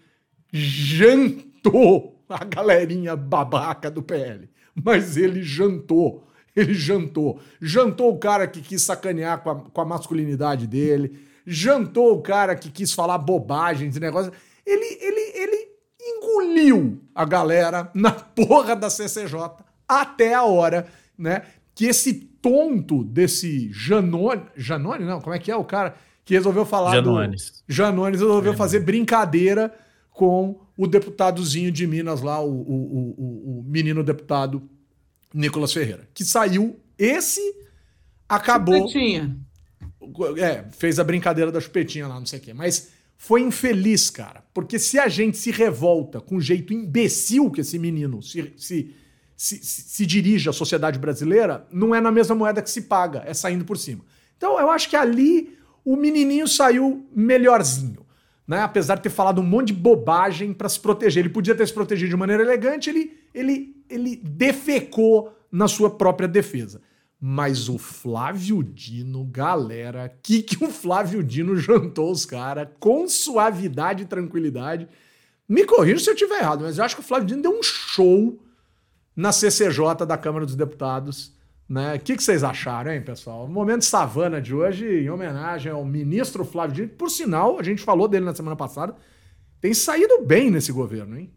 jantou a galerinha babaca do PL. Mas ele jantou. Ele jantou. Jantou o cara que quis sacanear com a masculinidade dele. Jantou o cara que quis falar bobagens e negócio. Ele engoliu a galera na porra da CCJ até a hora, né, que esse tonto desse Janones não, como é que é o cara que resolveu falar Janones resolveu fazer brincadeira com o deputadozinho de Minas lá, o menino deputado Nicolas Ferreira, que saiu, acabou... Chupetinha. Fez a brincadeira da chupetinha lá, não sei o quê, mas foi infeliz, cara, porque se a gente se revolta com o jeito imbecil que esse menino se dirige à sociedade brasileira, não é na mesma moeda que se paga, é saindo por cima. Então eu acho que ali o menininho saiu melhorzinho, né? Apesar de ter falado um monte de bobagem para se proteger. Ele podia ter se protegido de maneira elegante, ele defecou na sua própria defesa. Mas o Flávio Dino, galera, que o Flávio Dino jantou os caras com suavidade e tranquilidade. Me corrija se eu estiver errado, mas eu acho que o Flávio Dino deu um show na CCJ da Câmara dos Deputados, né? O que vocês acharam, hein, pessoal? O momento savana de hoje, em homenagem ao ministro Flávio Dino, que, por sinal, a gente falou dele na semana passada, tem saído bem nesse governo, hein?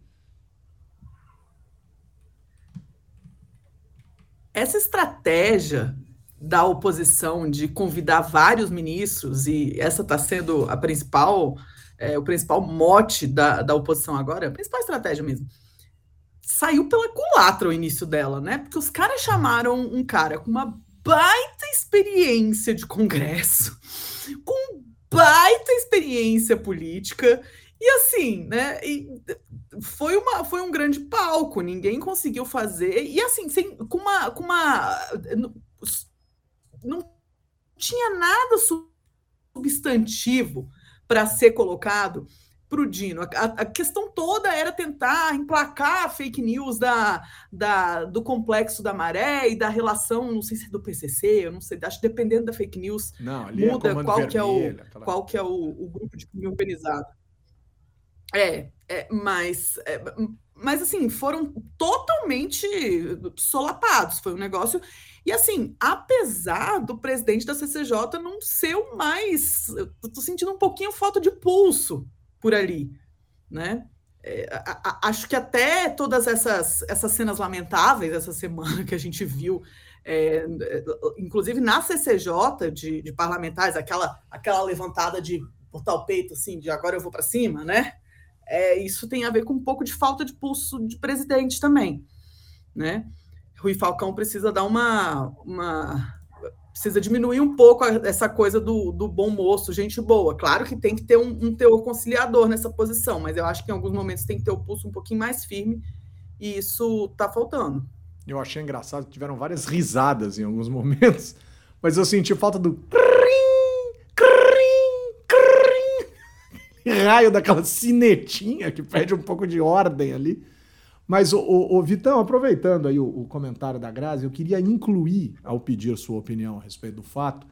Essa estratégia da oposição de convidar vários ministros, e essa está sendo a principal, o principal mote da oposição agora, a principal estratégia mesmo, saiu pela culatra o início dela, né? Porque os caras chamaram um cara com uma baita experiência de Congresso, com baita experiência política, e assim, né? Foi um grande palco, ninguém conseguiu fazer, e assim, não tinha nada substantivo para ser colocado para o Dino. A questão toda era tentar emplacar a fake news do complexo da Maré e da relação, não sei se é do PCC, eu não sei, acho que dependendo da fake news, muda qual que é o grupo de crime organizado. Mas assim, foram totalmente solapados, foi um negócio... E assim, apesar do presidente da CCJ não ser o mais... Eu tô sentindo um pouquinho falta de pulso por ali, né? Acho que até todas essas cenas lamentáveis essa semana que a gente viu, inclusive na CCJ de parlamentares, aquela levantada de botar o peito assim, de agora eu vou para cima, né? Isso tem a ver com um pouco de falta de pulso de presidente também, né? Rui Falcão precisa dar precisa diminuir um pouco essa coisa do bom moço, gente boa. Claro que tem que ter um teor conciliador nessa posição, mas eu acho que em alguns momentos tem que ter o pulso um pouquinho mais firme, e isso tá faltando. Eu achei engraçado que tiveram várias risadas em alguns momentos, mas eu senti falta do raio daquela sinetinha que pede um pouco de ordem ali. Mas, o Vitão, aproveitando aí o comentário da Grazi, eu queria incluir, ao pedir sua opinião a respeito do fato,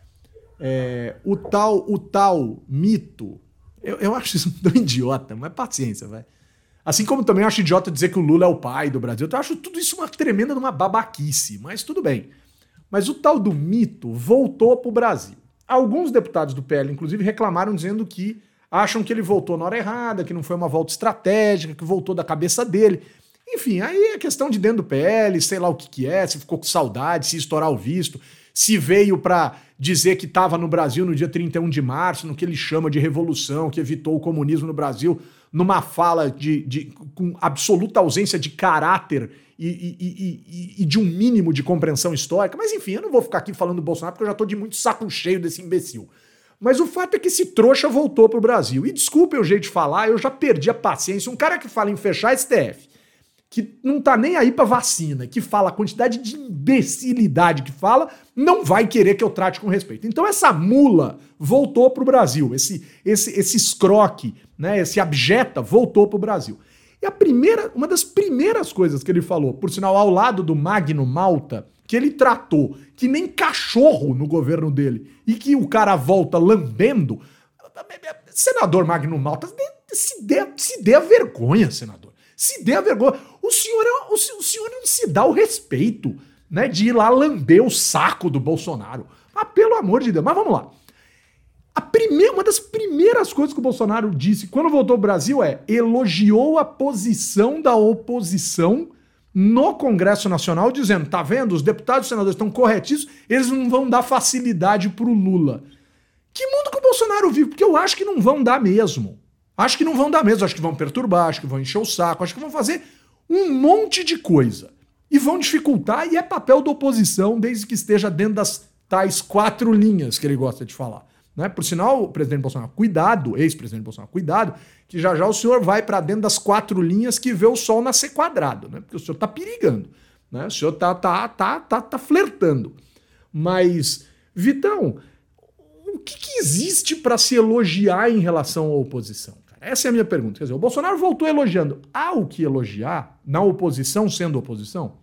o tal mito. Eu acho isso tão idiota, mas paciência, vai. Assim como também eu acho idiota dizer que o Lula é o pai do Brasil. Eu acho tudo isso uma tremenda uma babaquice, mas tudo bem. Mas o tal do mito voltou pro Brasil. Alguns deputados do PL, inclusive, reclamaram dizendo que acham que ele voltou na hora errada, que não foi uma volta estratégica, que voltou da cabeça dele. Enfim, aí é questão de dentro do PL, sei lá o que é, se ficou com saudade, se estourar o visto, se veio para dizer que estava no Brasil no dia 31 de março, no que ele chama de revolução, que evitou o comunismo no Brasil, numa fala com absoluta ausência de caráter e de um mínimo de compreensão histórica. Mas enfim, eu não vou ficar aqui falando do Bolsonaro, porque eu já estou de muito saco cheio desse imbecil. Mas o fato é que esse trouxa voltou pro Brasil. E desculpa o jeito de falar, eu já perdi a paciência. Um cara que fala em fechar STF, que não tá nem aí pra vacina, que fala a quantidade de imbecilidade que fala, não vai querer que eu trate com respeito. Então essa mula voltou pro Brasil, esse escroque, né, esse abjeta voltou pro Brasil. E uma das primeiras coisas que ele falou, por sinal ao lado do Magno Malta, que ele tratou que nem cachorro no governo dele e que o cara volta lambendo, senador Magno Malta, se dê a vergonha, senador. Se dê a vergonha. O senhor não se dá o respeito, né, de ir lá lamber o saco do Bolsonaro. Mas pelo amor de Deus. Mas vamos lá. Uma das primeiras coisas que o Bolsonaro disse quando voltou ao Brasil elogiou a posição da oposição no Congresso Nacional, dizendo, tá vendo, os deputados e senadores estão corretíssimos, eles não vão dar facilidade pro Lula. Que mundo que o Bolsonaro vive? Porque eu acho que não vão dar mesmo. Acho que vão perturbar, acho que vão encher o saco, acho que vão fazer um monte de coisa. E vão dificultar, e é papel da oposição, desde que esteja dentro das tais 4 linhas que ele gosta de falar. Né? Por sinal, o presidente Bolsonaro, cuidado, ex-presidente Bolsonaro, cuidado, que já o senhor vai para dentro das 4 linhas que vê o sol nascer quadrado, né? Porque o senhor tá perigando, né? O senhor tá flertando. Mas, Vitão, o que existe para se elogiar em relação à oposição? Cara? Essa é a minha pergunta. Quer dizer, o Bolsonaro voltou elogiando. Há o que elogiar na oposição sendo oposição?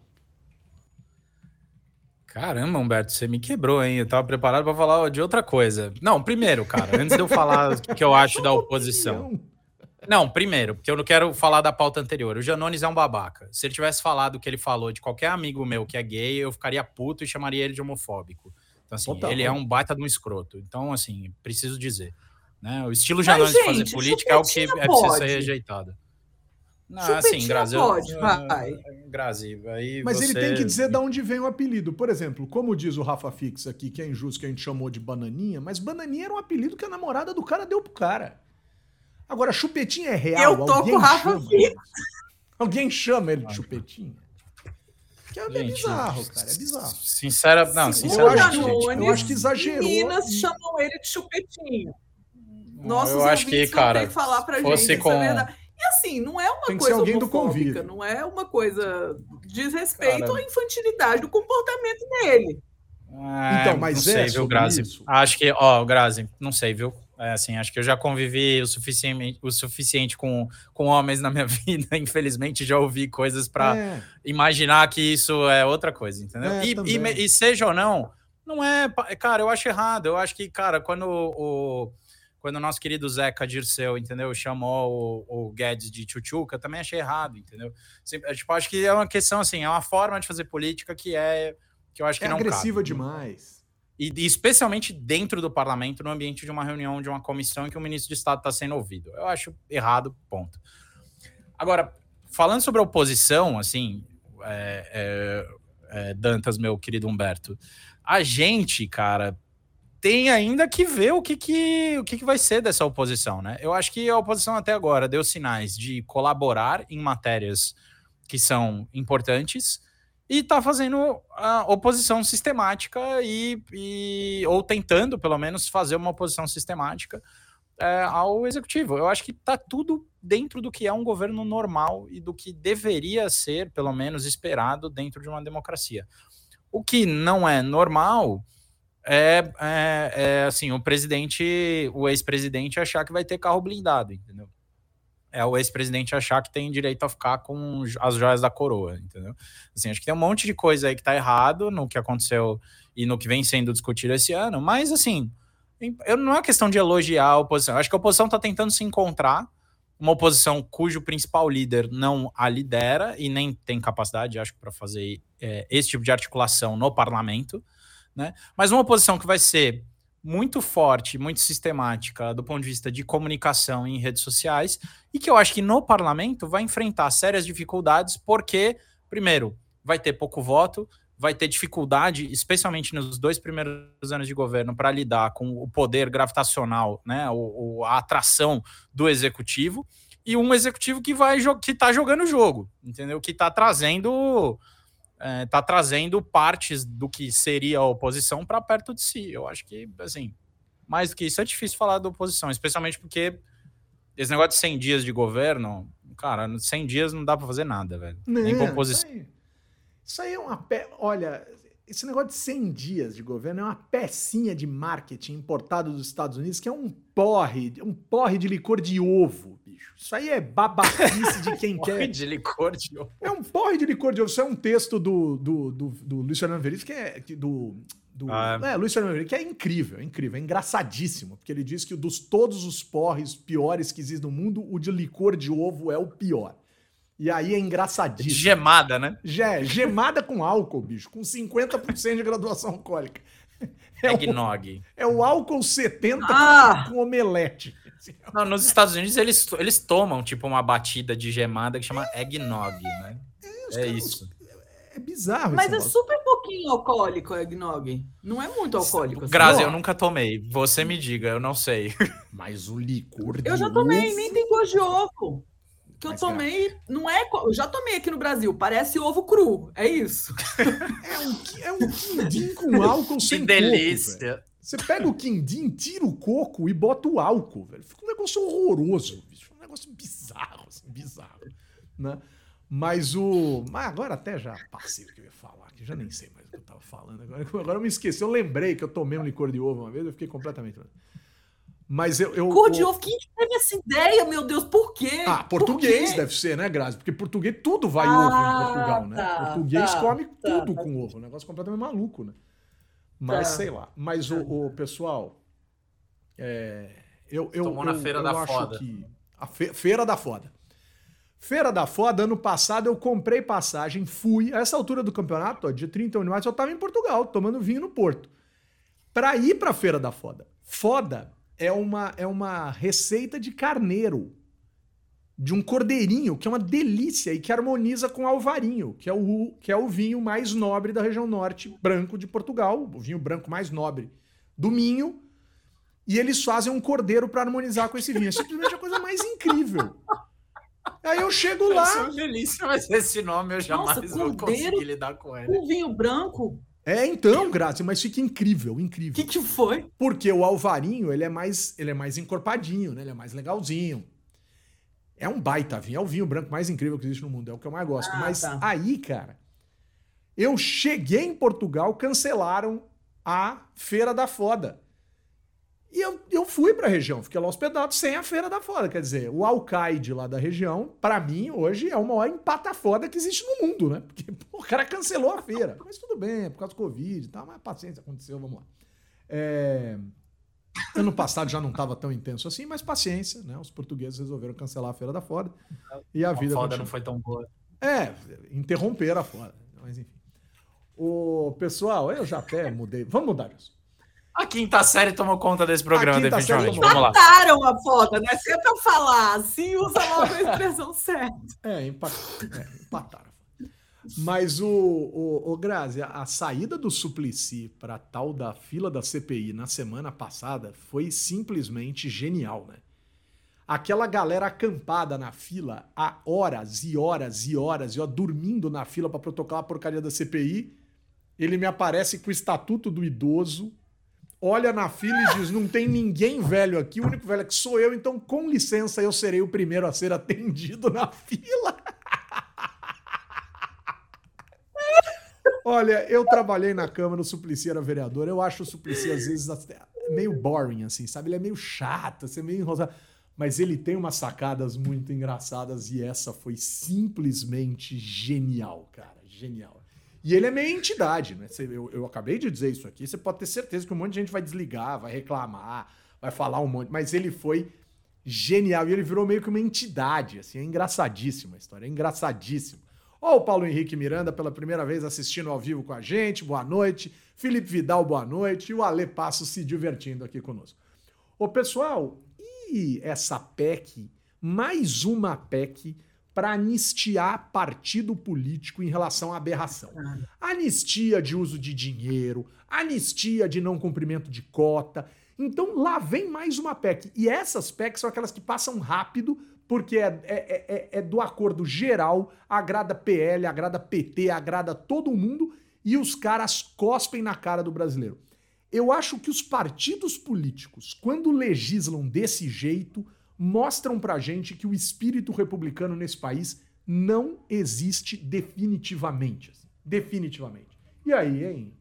Caramba, Humberto, você me quebrou, hein? Eu tava preparado para falar de outra coisa. Não, primeiro, cara, antes de eu falar o que eu acho da oposição. Não, primeiro, porque eu não quero falar da pauta anterior. O Janones é um babaca. Se ele tivesse falado o que ele falou de qualquer amigo meu que é gay, eu ficaria puto e chamaria ele de homofóbico. Então, assim, ele é um baita de um escroto. Então, assim, preciso dizer. Né? O estilo Janones de fazer política é o que precisa ser rejeitado. Não, assim, Grazi, Grazi, aí mas ele tem que dizer de onde vem o apelido. Por exemplo, como diz o Rafa Fix aqui, que é injusto, que a gente chamou de Bananinha, mas Bananinha era um apelido que a namorada do cara deu pro cara. Agora, Chupetinha é real? Eu tô com o Rafa Fix. Alguém chama ele de Chupetinha? Que é bizarro, cara. É bizarro. Sinceramente. Eu acho que exagerou. Meninas chamam ele de Chupetinha. Nossos eu acho que, cara, tem que falar pra gente, isso é verdade. E assim, não é uma coisa homofóbica, não é uma coisa diz respeito à infantilidade do comportamento dele. Então, mas não sei, viu, Grazi? Isso? Acho que, Grazi, não sei, viu? Assim, acho que eu já convivi o suficiente com homens na minha vida. Infelizmente, já ouvi coisas para imaginar que isso é outra coisa, entendeu? E seja ou não é... Cara, eu acho errado. Eu acho que, cara, quando o nosso querido Zeca Dirceu, entendeu, chamou o Guedes de tchutchuca, eu também achei errado, entendeu? Tipo, acho que é uma questão, assim, é uma forma de fazer política que eu acho que não agressiva cabe, demais. E especialmente dentro do parlamento, no ambiente de uma reunião, de uma comissão em que o ministro de Estado está sendo ouvido. Eu acho errado, ponto. Agora, falando sobre a oposição, assim, Dantas, meu querido Humberto, a gente, cara, tem ainda que ver o que vai ser dessa oposição, né? Eu acho que a oposição até agora deu sinais de colaborar em matérias que são importantes e está fazendo a oposição sistemática ou tentando, pelo menos, fazer uma oposição sistemática ao executivo. Eu acho que está tudo dentro do que é um governo normal e do que deveria ser, pelo menos, esperado dentro de uma democracia. O que não é normal assim, o ex-presidente achar que vai ter carro blindado, entendeu? É o ex-presidente achar que tem direito a ficar com as joias da coroa, entendeu? Assim, acho que tem um monte de coisa aí que tá errado no que aconteceu e no que vem sendo discutido esse ano, mas, assim, não é questão de elogiar a oposição. Eu acho que a oposição tá tentando se encontrar, uma oposição cujo principal líder não a lidera e nem tem capacidade, acho, para fazer esse tipo de articulação no parlamento, né? Mas uma oposição que vai ser muito forte, muito sistemática do ponto de vista de comunicação em redes sociais e que eu acho que no parlamento vai enfrentar sérias dificuldades porque, primeiro, vai ter pouco voto, vai ter dificuldade, especialmente nos 2 primeiros anos de governo, para lidar com o poder gravitacional, né, a atração do executivo, e um executivo que está jogando o jogo, entendeu? Que está trazendo partes do que seria a oposição para perto de si. Eu acho que, assim, mais do que isso é difícil falar da oposição, especialmente porque esse negócio de 100 dias de governo, cara, 100 dias não dá para fazer nada, velho. Nem com oposição. Isso aí é uma... Olha, esse negócio de 100 dias de governo é uma pecinha de marketing importado dos Estados Unidos que é um porre de licor de ovo, bicho. Isso aí é babaquice de quem quer. Porre de licor de ovo. É um porre de licor de ovo. Isso é um texto do Luiz Fernando Veríssimo, que é... Luiz Fernando Veríssimo, que é incrível, é engraçadíssimo, porque ele diz que todos os porres piores que existem no mundo, o de licor de ovo é o pior. E aí é engraçadíssimo. Gemada, né? Gemada com álcool, bicho, com 50% de graduação alcoólica. Eggnog. É o álcool 70 com omelete. Não, nos Estados Unidos eles tomam tipo uma batida de gemada que chama eggnog, né? Isso. É bizarro. Mas é super pouquinho alcoólico o eggnog. Não é muito alcoólico. Grazi, assim. Eu nunca tomei. Você me diga, eu não sei. Mas o licor de Eu já tomei, nem tem gosto de ovo. Que eu tomei, não é... Eu já tomei aqui no Brasil, parece ovo cru, é isso. É um quindim com álcool sem coco. Que delícia. Velho. Você pega o quindim, tira o coco e bota o álcool, velho. Fica um negócio horroroso, bicho. Um negócio bizarro, assim, bizarro. Né? Mas agora até já passei o que eu ia falar, que já nem sei mais o que eu tava falando. Agora eu me esqueci, eu lembrei que eu tomei um licor de ovo uma vez, eu fiquei completamente... Mas licor de ovo, quem teve essa ideia, meu Deus, por quê? Português deve ser, né, Grazi? Porque português tudo vai ovo em Portugal, né? Português come tudo com ovo, um negócio completamente maluco, né? Mas sei lá. Mas o pessoal, Tomou na Feira da Foda. Feira da Foda. Feira da Foda, ano passado eu comprei passagem, fui, a essa altura do campeonato, dia 31 de março, eu tava em Portugal, tomando vinho no Porto. Pra ir pra Feira da Foda. Foda é uma receita de carneiro, de um cordeirinho, que é uma delícia e que harmoniza com alvarinho, que é o vinho mais nobre da região norte, branco de Portugal, o vinho branco mais nobre do Minho, e eles fazem um cordeiro pra harmonizar com esse vinho. É simplesmente a coisa mais incrível. Aí eu chego lá... Isso é uma delícia, mas esse nome eu jamais vou conseguir lidar com ele. Um vinho branco? Então, Grazi, mas fica incrível, incrível. O que foi? Porque o alvarinho, ele é mais encorpadinho, né? Ele é mais legalzinho. É um baita vinho, é o vinho branco mais incrível que existe no mundo, é o que eu mais gosto. Mas aí, cara, eu cheguei em Portugal, cancelaram a Feira da Foda. E eu fui pra região, fiquei lá hospedado sem a Feira da Foda. Quer dizer, o alcaide lá da região, pra mim, hoje é o maior empata foda que existe no mundo, né? Porque o cara cancelou a feira. Mas tudo bem, é por causa do Covid e tal, mas paciência, aconteceu, vamos lá. Ano passado já não estava tão intenso assim, mas paciência, né? Os portugueses resolveram cancelar a Feira da Foda. E a vida... A Foda não foi tão boa. Interromperam a Foda. Mas enfim. Pessoal, eu já até mudei. Vamos mudar isso. A quinta série tomou conta desse programa, definitivamente. Vamos lá. Empataram a Foda, né? Se é pra falar assim, usa logo a expressão certa. Empataram. Mas Grazi, a saída do Suplicy para tal da fila da CPI na semana passada foi simplesmente genial, né? Aquela galera acampada na fila há horas e horas e horas, eu dormindo na fila para protocolar a porcaria da CPI, ele me aparece com o Estatuto do Idoso, olha na fila e diz, não tem ninguém velho aqui, o único velho aqui sou eu, então com licença eu serei o primeiro a ser atendido na fila. Olha, eu trabalhei na Câmara, o Suplicy era vereador, eu acho o Suplicy às vezes meio boring, assim, sabe? Ele é meio chato, assim, meio enrosado, mas ele tem umas sacadas muito engraçadas e essa foi simplesmente genial, cara, genial. E ele é meio entidade, né? Eu acabei de dizer isso aqui, você pode ter certeza que um monte de gente vai desligar, vai reclamar, vai falar um monte, mas ele foi genial e ele virou meio que uma entidade, assim, é engraçadíssima a história, é engraçadíssimo. Ó, o Paulo Henrique Miranda pela primeira vez assistindo ao vivo com a gente, boa noite. Felipe Vidal, boa noite. E o Ale Passo se divertindo aqui conosco. Ô, pessoal, e essa PEC, mais uma PEC para anistiar partido político em relação à aberração. Anistia de uso de dinheiro, anistia de não cumprimento de cota. Então lá vem mais uma PEC. E essas PECs são aquelas que passam rápido, porque é do acordo geral, agrada PL, agrada PT, agrada todo mundo, e os caras cospem na cara do brasileiro. Eu acho que os partidos políticos, quando legislam desse jeito, mostram pra gente que o espírito republicano nesse país não existe definitivamente. Definitivamente. E aí, hein?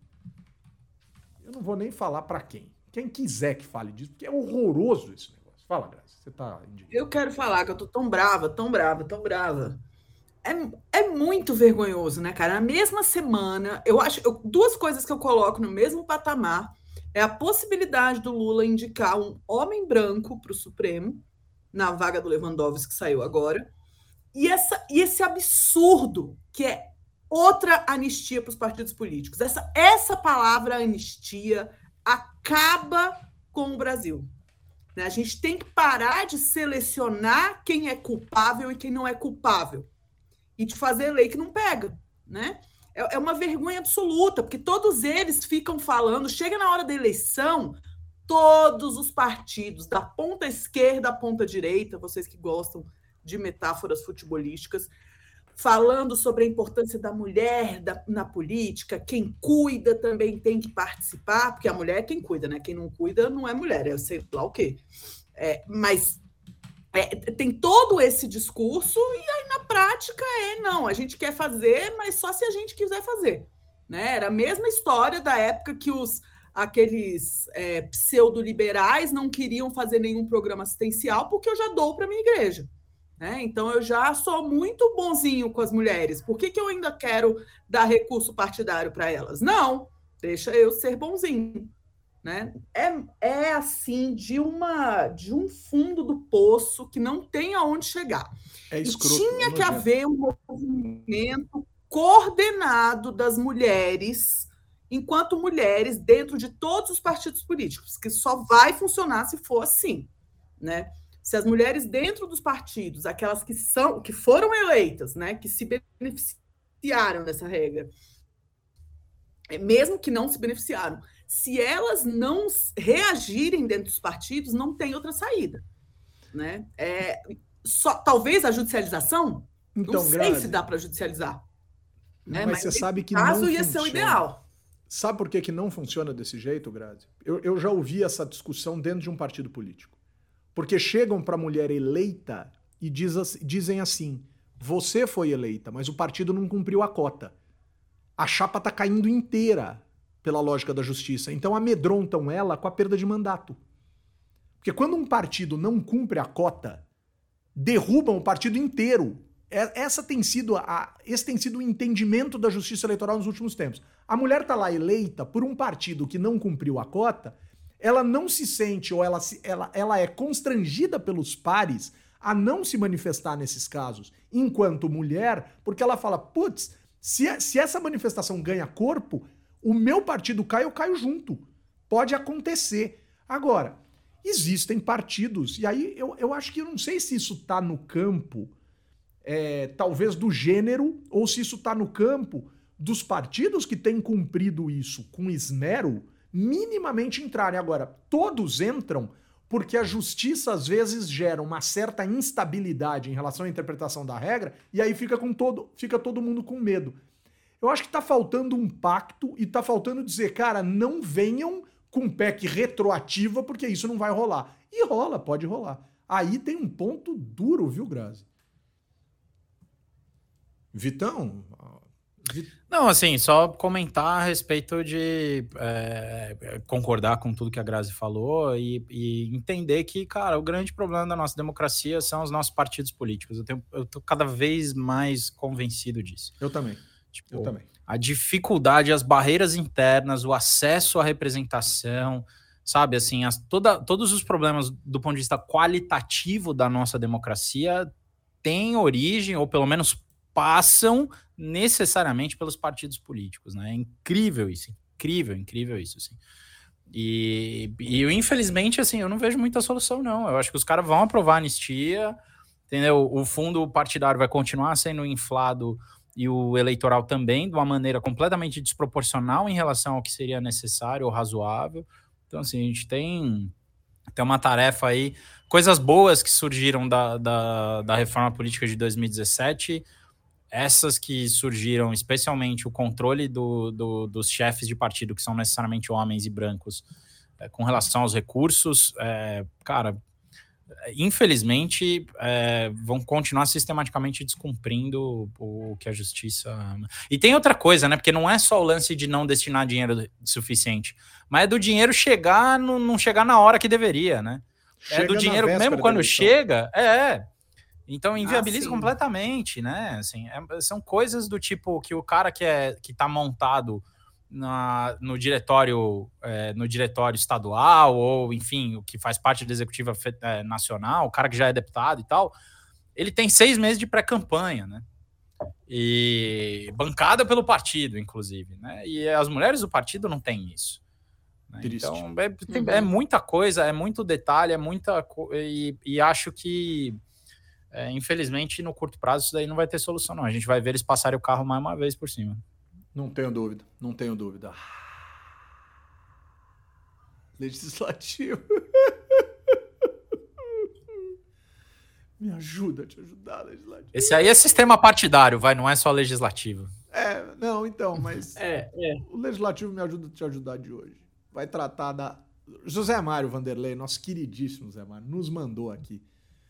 Eu não vou nem falar pra quem. Quem quiser que fale disso, porque é horroroso esse negócio. Fala, Grazi, você tá indignado. Eu quero falar que eu tô tão brava, tão brava, tão brava. É muito vergonhoso, né, cara? Na mesma semana, duas coisas que eu coloco no mesmo patamar é a possibilidade do Lula indicar um homem branco para o Supremo, na vaga do Lewandowski que saiu agora, e esse absurdo que é outra anistia para os partidos políticos. Essa palavra anistia acaba com o Brasil. A gente tem que parar de selecionar quem é culpável e quem não é culpável. E de fazer lei que não pega, né? É uma vergonha absoluta, porque todos eles ficam falando, chega na hora da eleição, todos os partidos, da ponta esquerda à ponta direita, vocês que gostam de metáforas futebolísticas, falando sobre a importância da mulher na política, quem cuida também tem que participar, porque a mulher é quem cuida, né? Quem não cuida não é mulher, é sei lá o quê. Mas tem todo esse discurso, e aí na prática não, a gente quer fazer, mas só se a gente quiser fazer, né? Era a mesma história da época que aqueles pseudo-liberais não queriam fazer nenhum programa assistencial porque eu já dou para minha igreja, né? Então eu já sou muito bonzinho com as mulheres, por que eu ainda quero dar recurso partidário para elas? Não, deixa eu ser bonzinho. Né? É assim, de um fundo do poço que não tem aonde chegar. Escroto, tinha que haver um movimento coordenado das mulheres, enquanto mulheres, dentro de todos os partidos políticos, que só vai funcionar se for assim. Né? Se as mulheres dentro dos partidos, aquelas que foram eleitas, né, que se beneficiaram dessa regra, mesmo que não se beneficiaram, se elas não reagirem dentro dos partidos, não tem outra saída. Né? Talvez a judicialização, então, não sei Grazi, se dá para judicializar. Né? Mas você sabe que caso não ia funciona. ser o ideal. Sabe por que não funciona desse jeito, Grazi? Eu já ouvi essa discussão dentro de um partido político. Porque chegam para a mulher eleita e dizem assim, você foi eleita, mas o partido não cumpriu a cota. A chapa está caindo inteira pela lógica da justiça. Então amedrontam ela com a perda de mandato. Porque quando um partido não cumpre a cota, derrubam o partido inteiro. Esse tem sido o entendimento da justiça eleitoral nos últimos tempos. A mulher está lá eleita por um partido que não cumpriu a cota, ela não se sente, ou ela é constrangida pelos pares a não se manifestar nesses casos, enquanto mulher, porque ela fala, putz, se essa manifestação ganha corpo, o meu partido cai, eu caio junto. Pode acontecer. Agora, existem partidos, e aí eu acho que eu não sei se isso está no campo, talvez do gênero, ou se isso está no campo dos partidos que têm cumprido isso com esmero, minimamente entrarem. Agora, todos entram porque a justiça às vezes gera uma certa instabilidade em relação à interpretação da regra, e aí fica todo mundo com medo. Eu acho que tá faltando um pacto e tá faltando dizer, cara, não venham com PEC retroativa, porque isso não vai rolar. E rola, pode rolar. Aí tem um ponto duro, viu, Grazi? Vitão? Não, assim, só comentar a respeito de concordar com tudo que a Grazi falou e entender que, cara, o grande problema da nossa democracia são os nossos partidos políticos. Eu tô cada vez mais convencido disso. Eu também. Eu também. A dificuldade, as barreiras internas, o acesso à representação, sabe, assim, todos os problemas do ponto de vista qualitativo da nossa democracia têm origem, ou pelo menos passam necessariamente pelos partidos políticos, né? É incrível isso, incrível isso, assim. E infelizmente, assim, eu não vejo muita solução, não. Eu acho que os caras vão aprovar a anistia, entendeu? O fundo partidário vai continuar sendo inflado e o eleitoral também, de uma maneira completamente desproporcional em relação ao que seria necessário ou razoável. Então, assim, a gente tem uma tarefa aí, coisas boas que surgiram da reforma política de 2017, essas que surgiram, especialmente o controle dos chefes de partido, que são necessariamente homens e brancos, com relação aos recursos, cara, infelizmente, vão continuar sistematicamente descumprindo o que a justiça... E tem outra coisa, né? Porque não é só o lance de não destinar dinheiro suficiente, mas é do dinheiro não chegar na hora que deveria, né? É do dinheiro, mesmo quando chega, Então, inviabiliza completamente, né? Assim, são coisas do tipo que o cara que tá montado no diretório estadual, ou, enfim, o que faz parte da executiva nacional, o cara que já é deputado e tal, ele tem 6 meses de pré-campanha, né? E bancada pelo partido, inclusive, né? E as mulheres do partido não têm isso. Né? Então, é muita coisa, é muito detalhe, e acho que infelizmente, no curto prazo, isso daí não vai ter solução, não. A gente vai ver eles passarem o carro mais uma vez por cima. Não tenho dúvida, não tenho dúvida. Legislativo. Me ajuda a te ajudar, legislativo. Esse aí é sistema partidário, não é só legislativo. Não, então, mas o legislativo me ajuda a te ajudar de hoje. Vai tratar da... José Mário Vanderlei, nosso queridíssimo José Mário, nos mandou aqui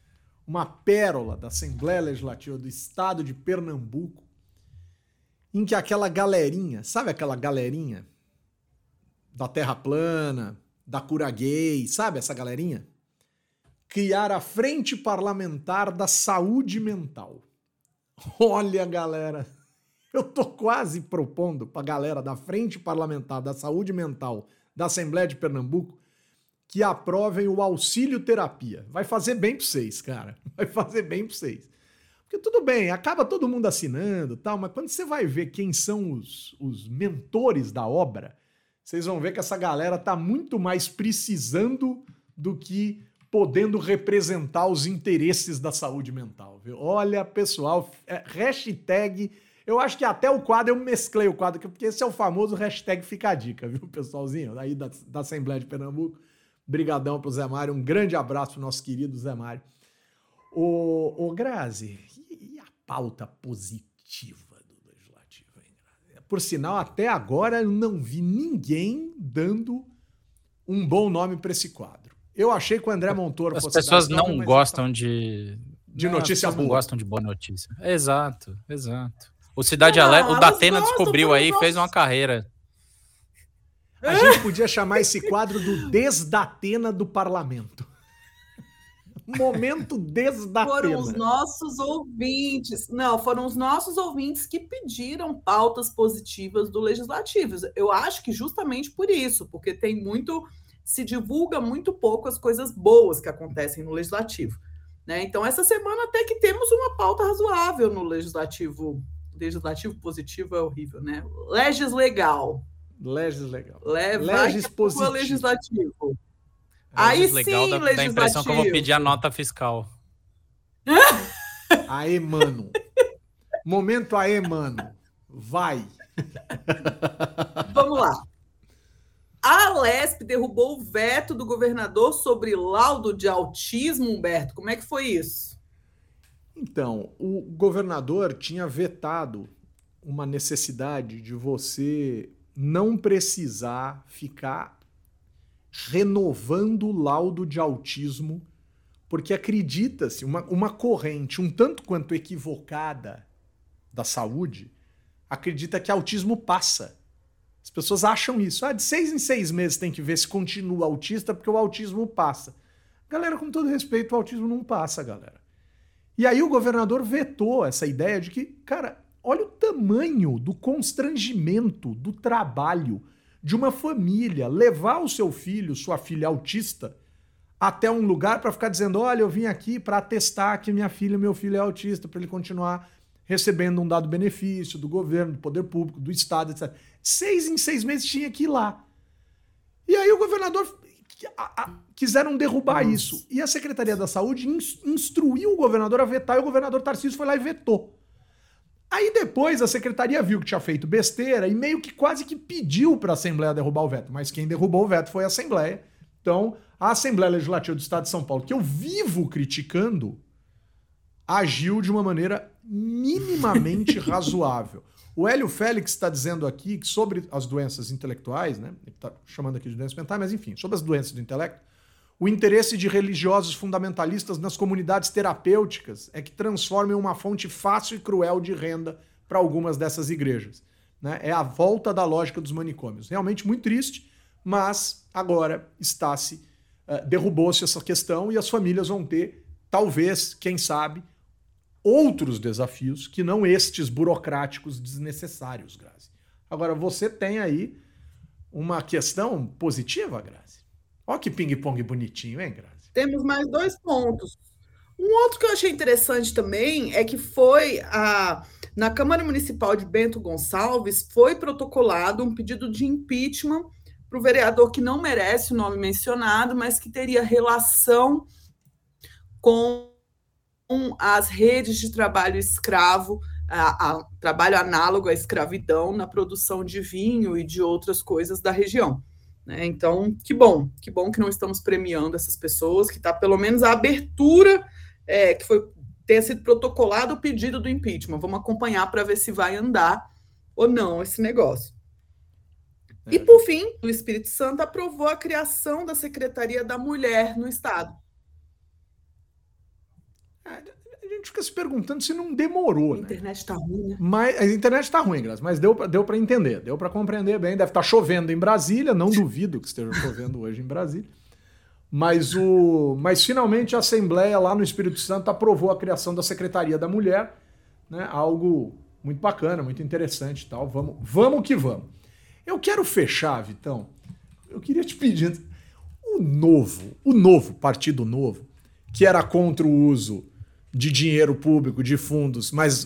uma pérola da Assembleia Legislativa do Estado de Pernambuco, em que aquela galerinha, sabe aquela galerinha da Terra Plana, da cura gay, sabe essa galerinha? Criar a Frente Parlamentar da Saúde Mental. Olha, galera, eu tô quase propondo pra galera da Frente Parlamentar da Saúde Mental da Assembleia de Pernambuco que aprovem o auxílio terapia. Vai fazer bem pra vocês, cara. Vai fazer bem pra vocês. Porque tudo bem, acaba todo mundo assinando e tal, mas quando você vai ver quem são os mentores da obra, vocês vão ver que essa galera tá muito mais precisando do que podendo representar os interesses da saúde mental, viu? Olha, pessoal, hashtag... Eu acho que até o quadro, eu mesclei o quadro, porque esse é o famoso hashtag Fica a Dica, viu, pessoalzinho? Aí da Assembleia de Pernambuco. Brigadão pro Zé Mário, um grande abraço pro nosso querido Zé Mário. Ô Grazi, e a pauta positiva do Legislativo, hein, Grazi? Por sinal, até agora eu não vi ninguém dando um bom nome para esse quadro. Eu achei que o André Montoro As fosse... pessoas não gostam de notícia boa. Não gostam de boa notícia. Exato. O Cidade Alerta, o Datena descobriu aí e fez uma carreira. A gente podia chamar esse quadro do Desdatena do Parlamento. Momento Desdatena. Foram os nossos ouvintes. Não, foram os nossos ouvintes que pediram pautas positivas do Legislativo. Eu acho que justamente por isso, porque tem muito... Se divulga muito pouco as coisas boas que acontecem no Legislativo, né? Então, essa semana até que temos uma pauta razoável no Legislativo. Legislativo positivo é horrível, né? Legislegal. Legis positivo. Legislativo. Aí sim, legislativo. Dá a impressão que eu vou pedir a nota fiscal. Aê, mano. Momento aê, mano. Vai. Vamos lá. A Alesp derrubou o veto do governador sobre laudo de autismo, Humberto. Como é que foi isso? Então, o governador tinha vetado uma necessidade de você não precisar ficar renovando o laudo de autismo, porque acredita-se, uma corrente um tanto quanto equivocada da saúde, acredita que autismo passa. As pessoas acham isso. De 6 em 6 meses tem que ver se continua autista, porque o autismo passa. Galera, com todo respeito, o autismo não passa, galera. E aí o governador vetou essa ideia de que, cara, olha o tamanho do constrangimento, do trabalho de uma família levar o seu filho, sua filha autista, até um lugar para ficar dizendo, olha, eu vim aqui para atestar que minha filha, meu filho é autista, para ele continuar recebendo um dado benefício do governo, do poder público, do Estado, etc. 6 em 6 meses tinha que ir lá. E aí o governador... quiseram derrubar isso. E a Secretaria da Saúde instruiu o governador a vetar, e o governador Tarcísio foi lá e vetou. Aí depois a Secretaria viu que tinha feito besteira e meio que quase que pediu para a Assembleia derrubar o veto. Mas quem derrubou o veto foi a Assembleia. Então, a Assembleia Legislativa do Estado de São Paulo, que eu vivo criticando, agiu de uma maneira minimamente razoável. O Hélio Félix está dizendo aqui que sobre as doenças intelectuais, né? Ele está chamando aqui de doenças mentais, mas enfim, sobre as doenças do intelecto, o interesse de religiosos fundamentalistas nas comunidades terapêuticas é que transformem uma fonte fácil e cruel de renda para algumas dessas igrejas, né? É a volta da lógica dos manicômios. Realmente muito triste, mas agora derrubou-se essa questão e as famílias vão ter, talvez, quem sabe, outros desafios que não estes burocráticos desnecessários, Grazi. Agora, você tem aí uma questão positiva, Grazi? Olha que ping-pong bonitinho, hein, Grazi? Temos mais 2 pontos. Um outro que eu achei interessante também é que na Câmara Municipal de Bento Gonçalves foi protocolado um pedido de impeachment para o vereador que não merece o nome mencionado, mas que teria relação com as redes de trabalho escravo, trabalho análogo à escravidão na produção de vinho e de outras coisas da região, né? Então, que bom que não estamos premiando essas pessoas, que está pelo menos a abertura, tenha sido protocolado o pedido do impeachment. Vamos acompanhar para ver se vai andar ou não esse negócio. E, por fim, o Espírito Santo aprovou a criação da Secretaria da Mulher no Estado. A gente fica se perguntando se não demorou, né? A internet tá ruim, né? Mas a internet tá ruim, Graça, mas deu para entender, deu para compreender bem. Deve estar chovendo em Brasília, não duvido que esteja chovendo hoje em Brasília. Mas finalmente a Assembleia lá no Espírito Santo aprovou a criação da Secretaria da Mulher, né? Algo muito bacana, muito interessante e tal. Vamos que vamos. Eu quero fechar, Vitão. Eu queria te pedir, o novo Partido Novo, que era contra o uso de dinheiro público, de fundos, mas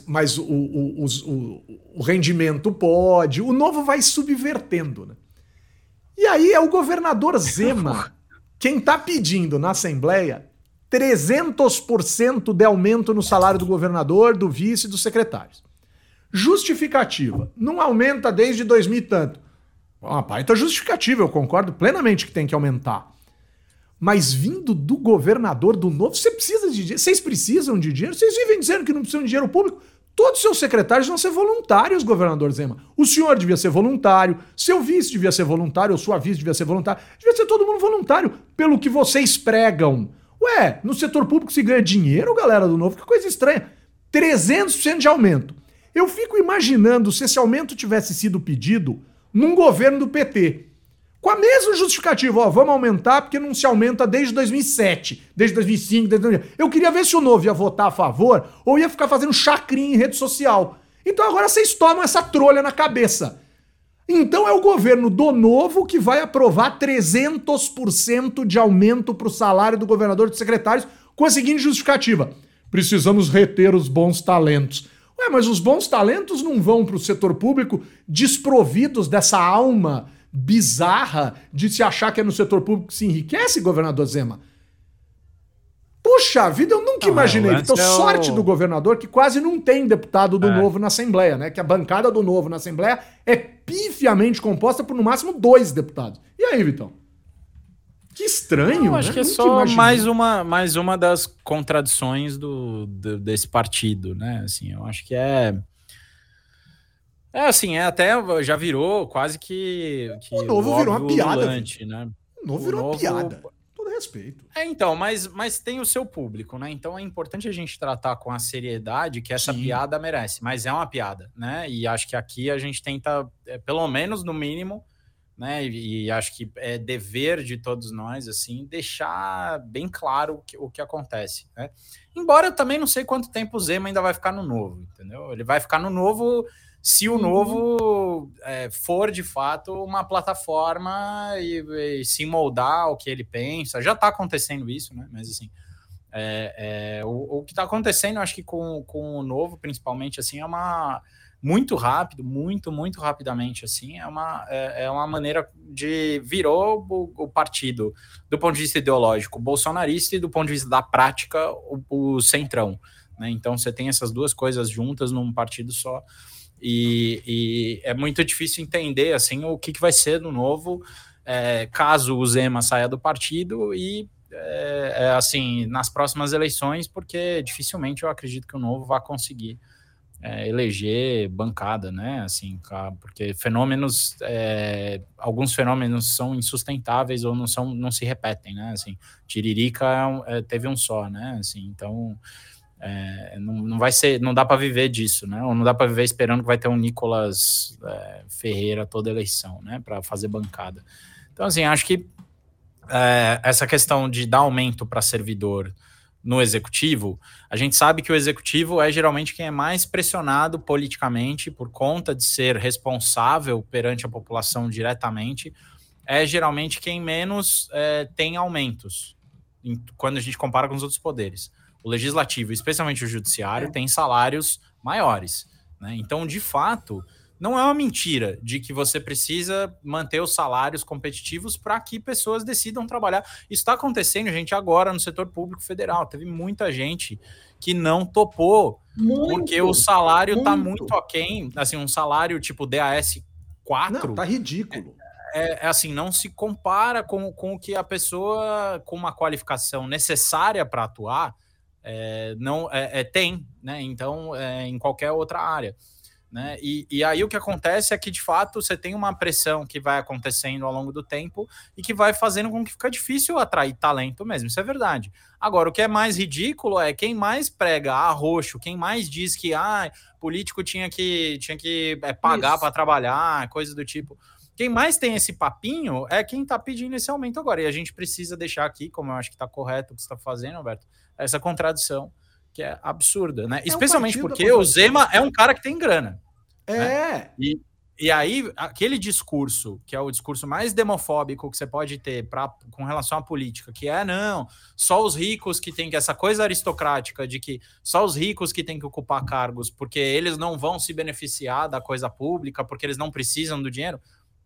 o rendimento pode, o Novo vai subvertendo, né? E aí é o governador Zema quem tá pedindo na Assembleia 300% de aumento no salário do governador, do vice e dos secretários. Justificativa, não aumenta desde 2000 e tanto. Então justificativa, eu concordo plenamente que tem que aumentar. Mas vindo do governador do Novo, você precisa de dinheiro. Vocês precisam de dinheiro? Vocês vivem dizendo que não precisam de dinheiro público? Todos os seus secretários vão ser voluntários, governador Zema. O senhor devia ser voluntário, seu vice devia ser voluntário, ou sua vice devia ser voluntário. Devia ser todo mundo voluntário, pelo que vocês pregam. Ué, no setor público se ganha dinheiro, galera do Novo? Que coisa estranha. 300% de aumento. Eu fico imaginando se esse aumento tivesse sido pedido num governo do PT. Com a mesma justificativa, vamos aumentar porque não se aumenta desde 2007, desde 2005, desde 2000. Eu queria ver se o Novo ia votar a favor ou ia ficar fazendo chacrinha em rede social. Então agora vocês tomam essa trolha na cabeça. Então é o governo do Novo que vai aprovar 300% de aumento para o salário do governador e dos secretários com a seguinte justificativa: precisamos reter os bons talentos. Ué, mas os bons talentos não vão para o setor público desprovidos dessa alma bizarra de se achar que é no setor público que se enriquece, governador Zema? Puxa vida, eu nunca imaginei. Então, sorte do governador que quase não tem deputado do Novo na Assembleia, né? Que a bancada do Novo na Assembleia é pifiamente composta por no máximo 2 deputados. E aí, Vitão? Que estranho, eu acho que é só mais uma das contradições desse partido, né? Assim, eu acho que até já virou quase que o Novo virou uma piada. Rolante, né? O Novo virou uma piada. Todo respeito. Então, mas tem o seu público, né? Então é importante a gente tratar com a seriedade que essa piada merece. Mas é uma piada, né? E acho que aqui a gente tenta, pelo menos no mínimo, né? E acho que é dever de todos nós, assim, deixar bem claro o que acontece, né? Embora eu também não sei quanto tempo o Zema ainda vai ficar no Novo, entendeu? Ele vai ficar no Novo se o Novo for, de fato, uma plataforma e se moldar ao que ele pensa. Já está acontecendo isso, né? Mas, assim, o que está acontecendo, eu acho que com o Novo, principalmente, assim, é uma... muito rápido, muito rapidamente, assim, é uma maneira de... virou o partido, do ponto de vista ideológico, bolsonarista, e do ponto de vista da prática, o centrão, né? Então, você tem essas duas coisas juntas num partido só, e é muito difícil entender, assim, o que vai ser do Novo, caso o Zema saia do partido e, assim, nas próximas eleições, porque dificilmente eu acredito que o Novo vai conseguir eleger bancada, né? Assim, porque alguns fenômenos são insustentáveis ou não se repetem, né? Assim, Tiririca teve um só, né? Assim, então não vai ser, não dá para viver disso, né? Ou não dá para viver esperando que vai ter um Nicolas Ferreira toda eleição, né? Para fazer bancada. Então, assim, acho que essa questão de dar aumento para servidor no executivo, a gente sabe que o executivo é geralmente quem é mais pressionado politicamente por conta de ser responsável perante a população diretamente, é geralmente quem menos tem aumentos, quando a gente compara com os outros poderes. O legislativo, especialmente o judiciário, tem salários maiores, né? Então, de fato, não é uma mentira de que você precisa manter os salários competitivos para que pessoas decidam trabalhar. Isso está acontecendo, gente, agora no setor público federal. Teve muita gente que não topou, porque o salário está muito aquém. Assim, um salário tipo DAS 4... Não, tá ridículo. Assim, não se compara com o que a pessoa com uma qualificação necessária para atuar tem, né? Então, em qualquer outra área. né? E aí o que acontece é que, de fato, você tem uma pressão que vai acontecendo ao longo do tempo e que vai fazendo com que fica difícil atrair talento mesmo, isso é verdade. Agora, o que é mais ridículo é quem mais prega arroxo, quem mais diz que político tinha que pagar para trabalhar, coisa do tipo. Quem mais tem esse papinho é quem está pedindo esse aumento agora. E a gente precisa deixar aqui, como eu acho que está correto o que você está fazendo, Alberto, essa contradição que é absurda, né? Especialmente porque o Zema é um cara que tem grana. Né? E aí, aquele discurso, que é o discurso mais demofóbico que você pode ter com relação à política, que não, só os ricos que tem que... Essa coisa aristocrática de que só os ricos que tem que ocupar cargos, porque eles não vão se beneficiar da coisa pública, porque eles não precisam do dinheiro...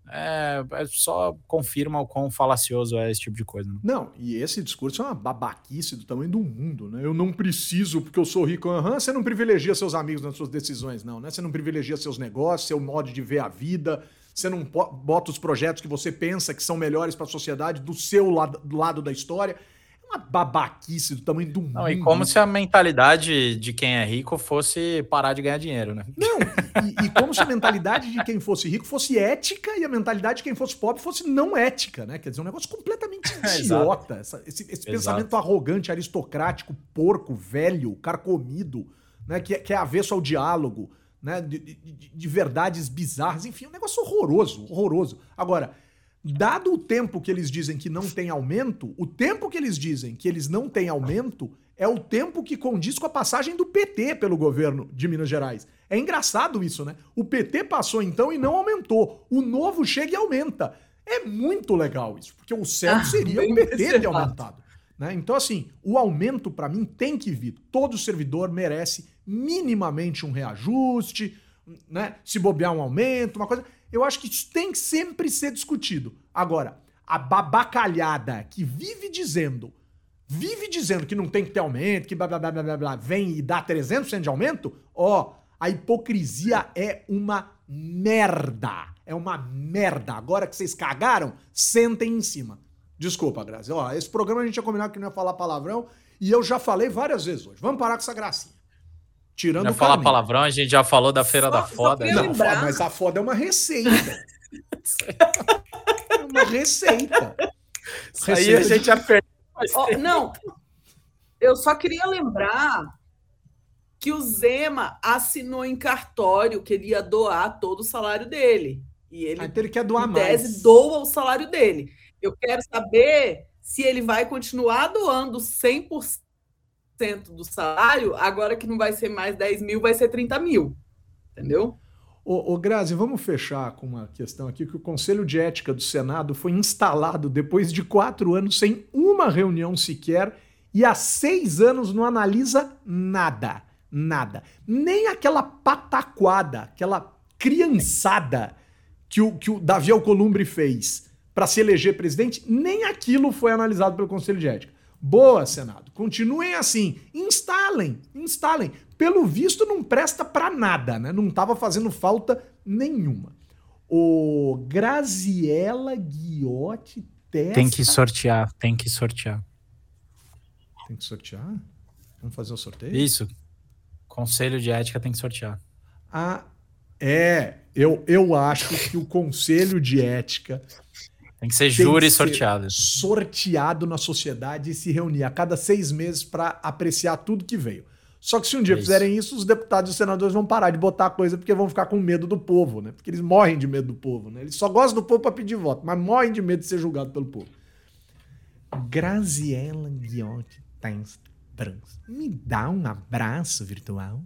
só confirma o quão falacioso é esse tipo de coisa. Né? Não, e esse discurso é uma babaquice do tamanho do mundo, né? Eu não preciso porque eu sou rico. Você não privilegia seus amigos nas suas decisões, não, né? Você não privilegia seus negócios, seu modo de ver a vida, você não bota os projetos que você pensa que são melhores para a sociedade do seu lado da história. Uma babaquice do tamanho do mundo. Não, e como se a mentalidade de quem é rico fosse parar de ganhar dinheiro, né? Não, e como se a mentalidade de quem fosse rico fosse ética e a mentalidade de quem fosse pobre fosse não ética, né? Quer dizer, um negócio completamente idiota. Esse pensamento arrogante, aristocrático, porco, velho, carcomido, né? Que é avesso ao diálogo, né? De verdades bizarras, enfim, um negócio horroroso. Agora... Dado o tempo que eles dizem que não tem aumento, o tempo que eles dizem que eles não têm aumento é o tempo que condiz com a passagem do PT pelo governo de Minas Gerais. É engraçado isso, né? O PT passou então e não aumentou. O Novo chega e aumenta. É muito legal isso, porque o certo seria o PT ter aumentado. Né? Então, assim, o aumento para mim tem que vir. Todo servidor merece minimamente um reajuste, né? Se bobear um aumento, uma coisa... Eu acho que isso tem que sempre ser discutido. Agora, a babacalhada que vive dizendo que não tem que ter aumento, que blá, blá, blá, blá, blá, vem e dá 300% de aumento, a hipocrisia é uma merda. É uma merda. Agora que vocês cagaram, sentem em cima. Desculpa, Grazi. Esse programa a gente tinha combinado que não ia falar palavrão e eu já falei várias vezes hoje. Vamos parar com essa gracinha. Tirando não falar palavrão, a gente já falou da Feira da Foda. Não, mas a foda é uma receita. É uma receita. Isso aí a gente já perdeu. Não, eu só queria lembrar que o Zema assinou em cartório que ele ia doar todo o salário dele. E ele quer doar em tese, mais. Doa o salário dele. Eu quero saber se ele vai continuar doando 100% do salário, agora que não vai ser mais 10 mil, vai ser 30 mil. Entendeu? Ô Grazi, vamos fechar com uma questão aqui, que o Conselho de Ética do Senado foi instalado depois de 4 anos sem uma reunião sequer e há 6 anos não analisa nada. Nada. Nem aquela pataquada, aquela criançada que o Davi Alcolumbre fez para se eleger presidente, nem aquilo foi analisado pelo Conselho de Ética. Boa, Senado. Continuem assim. Instalem. Pelo visto, não presta pra nada, né? Não tava fazendo falta nenhuma. O Graziella Guiotti testa... Tem que sortear. Tem que sortear? Vamos fazer o sorteio? Isso. Conselho de Ética tem que sortear. Eu acho que o Conselho de Ética... Tem que ser júri sorteado. Sorteado na sociedade e se reunir a cada 6 meses para apreciar tudo que veio. Só que se um dia fizerem isso, os deputados e os senadores vão parar de botar a coisa porque vão ficar com medo do povo, né? Porque eles morrem de medo do povo, né? Eles só gostam do povo para pedir voto, mas morrem de medo de ser julgado pelo povo. Graziella Guiotti Trans. Me dá um abraço virtual?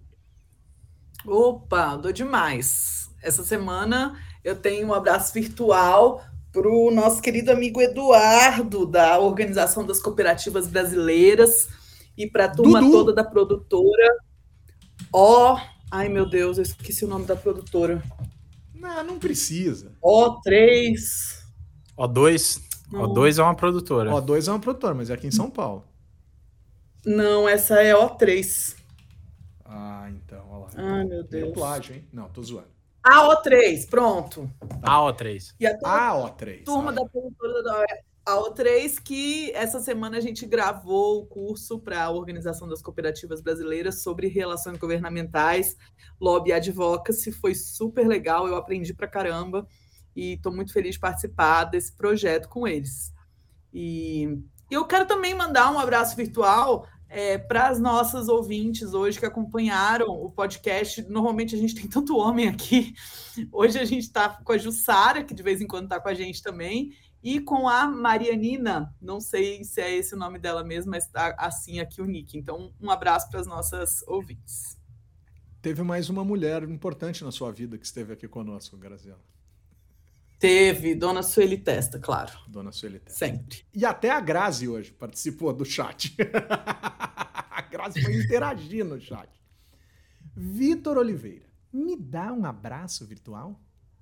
Opa, dou demais. Essa semana eu tenho um abraço virtual para o nosso querido amigo Eduardo, da Organização das Cooperativas Brasileiras, e para a turma toda da produtora. Ai, meu Deus, eu esqueci o nome da produtora. Não precisa. O3. O2? O2 é uma produtora. O2 é uma produtora, mas é aqui em São Paulo. Não, essa é O3. Então, olha lá. Ai, meu Deus. Plágio, hein? Não, tô zoando. A O3, pronto. A O3. E a O3. turma da produtora A outra é que essa semana a gente gravou o curso para a Organização das Cooperativas Brasileiras sobre relações governamentais, lobby e advocacy. Foi super legal, eu aprendi pra caramba e estou muito feliz de participar desse projeto com eles. E eu quero também mandar um abraço virtual para as nossas ouvintes hoje que acompanharam o podcast. Normalmente a gente tem tanto homem aqui. Hoje a gente está com a Jussara, que de vez em quando está com a gente também, e com a Marianina. Não sei se é esse o nome dela mesmo, mas está assim aqui o nick. Então, um abraço para as nossas ouvintes. Teve mais uma mulher importante na sua vida que esteve aqui conosco, Graziela. Teve, Dona Sueli Testa, claro. Dona Sueli Testa. Sempre. E até a Grazi hoje participou do chat. A Grazi foi interagir no chat. Vitor Oliveira, me dá um abraço virtual?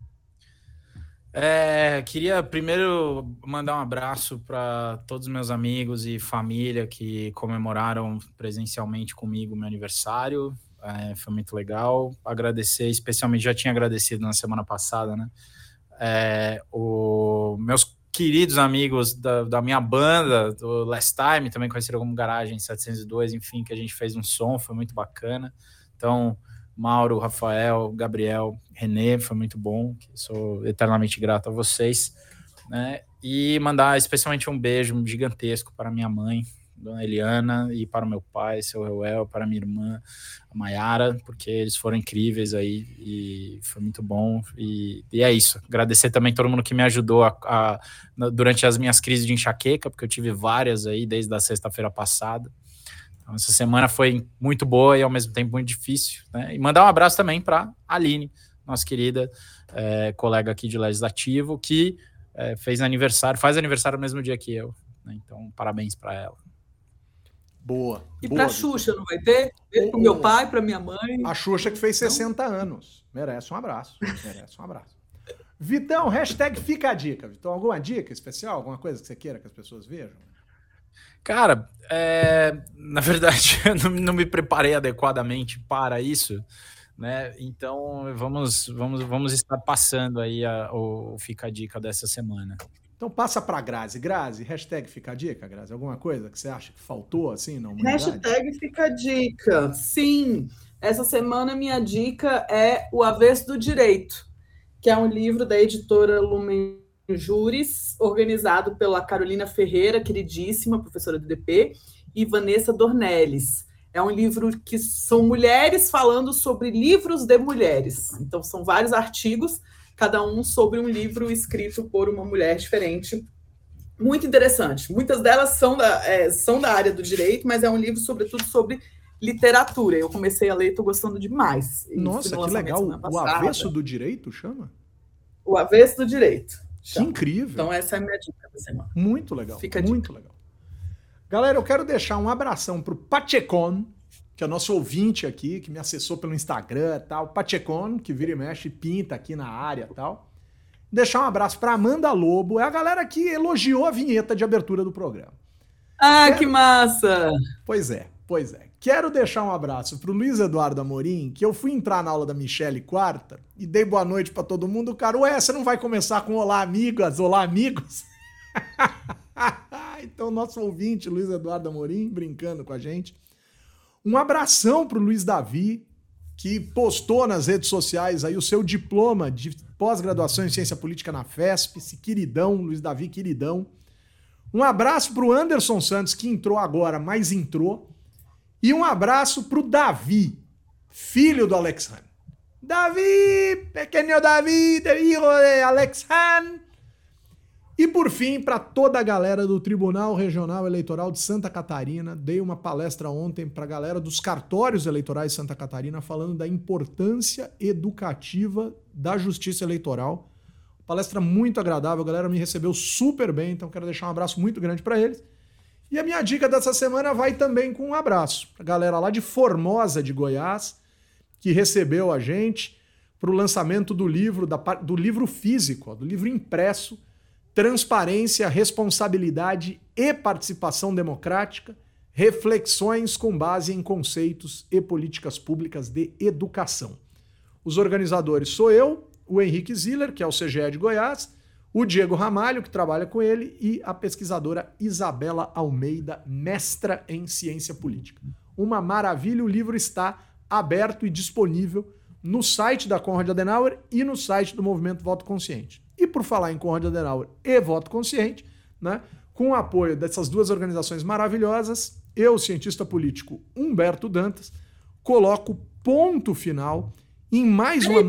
Queria primeiro mandar um abraço para todos os meus amigos e família que comemoraram presencialmente comigo o meu aniversário. Foi muito legal. Agradecer, especialmente, já tinha agradecido na semana passada, né? Meus queridos amigos da minha banda, do Last Time, também conhecido como Garagem 702, enfim, que a gente fez um som, foi muito bacana. Então, Mauro, Rafael, Gabriel, Renê, foi muito bom, sou eternamente grato a vocês, né? E mandar especialmente um beijo gigantesco para minha mãe, Dona Eliana, e para o meu pai, seu Reuel, para minha irmã, a Mayara, porque eles foram incríveis aí e foi muito bom. E é isso. Agradecer também todo mundo que me ajudou durante as minhas crises de enxaqueca, porque eu tive várias aí desde a sexta-feira passada. Então, essa semana foi muito boa e ao mesmo tempo muito difícil, né? E mandar um abraço também para a Aline, nossa querida colega aqui de Legislativo, que faz aniversário no mesmo dia que eu, né? Então, parabéns para ela. Boa. E para a Xuxa, não vai ter? Para o meu pai, para minha mãe. A Xuxa que fez 60 anos. Merece um abraço. Merece um abraço. Vitão, hashtag fica a dica. Vitão, alguma dica especial? Alguma coisa que você queira que as pessoas vejam? Cara, na verdade, eu não me preparei adequadamente para isso, né? Então, vamos estar passando aí o Fica a Dica dessa semana. Então passa para Grazi. Grazi, hashtag fica a dica, Grazi. Alguma coisa que você acha que faltou assim na humanidade? Hashtag fica a dica. Sim, essa semana minha dica é O Avesso do Direito, que é um livro da editora Lumen Juris, organizado pela Carolina Ferreira, queridíssima, professora do DP, e Vanessa Dornelles. É um livro que são mulheres falando sobre livros de mulheres. Então são vários artigos, cada um sobre um livro escrito por uma mulher diferente. Muito interessante. Muitas delas são da área do direito, mas é um livro, sobretudo, sobre literatura. Eu comecei a ler e estou gostando demais. Nossa, que legal. O Avesso do Direito chama? O Avesso do Direito. Chama. Que incrível. Então essa é a minha dica da semana. Muito legal. Fica a muito dica. Legal. Galera, eu quero deixar um abração pro Pachecon, que é nosso ouvinte aqui, que me acessou pelo Instagram e tal. Pachecon, que vira e mexe, pinta aqui na área e tal. Deixar um abraço para Amanda Lobo, é a galera que elogiou a vinheta de abertura do programa. Que massa! Pois é. Quero deixar um abraço pro Luiz Eduardo Amorim, que eu fui entrar na aula da Michele quarta e dei boa noite para todo mundo. O cara, você não vai começar com olá, amigas, olá, amigos? Então, nosso ouvinte, Luiz Eduardo Amorim, brincando com a gente. Um abração pro Luiz Davi, que postou nas redes sociais aí o seu diploma de pós-graduação em Ciência Política na FESP, esse queridão, Luiz Davi, queridão. Um abraço pro Anderson Santos, que entrou agora, mas entrou. E um abraço pro Davi, filho do Alexandre. Davi, pequeno Davi, filho de Alexandre. E por fim, para toda a galera do Tribunal Regional Eleitoral de Santa Catarina, dei uma palestra ontem para a galera dos cartórios eleitorais de Santa Catarina falando da importância educativa da justiça eleitoral. Palestra muito agradável, a galera me recebeu super bem, então quero deixar um abraço muito grande para eles. E a minha dica dessa semana vai também com um abraço para a galera lá de Formosa, de Goiás, que recebeu a gente para o lançamento do livro, do livro físico, do livro impresso, Transparência, Responsabilidade e Participação Democrática, reflexões com base em conceitos e políticas públicas de educação. Os organizadores sou eu, o Henrique Ziller, que é o CGE de Goiás, o Diego Ramalho, que trabalha com ele, e a pesquisadora Isabela Almeida, mestra em ciência política. Uma maravilha, o livro está aberto e disponível no site da Konrad Adenauer e no site do Movimento Voto Consciente. E por falar em Konrad Adenauer e Voto Consciente, né, com o apoio dessas duas organizações maravilhosas, eu, cientista político Humberto Dantas, coloco ponto final em mais uma...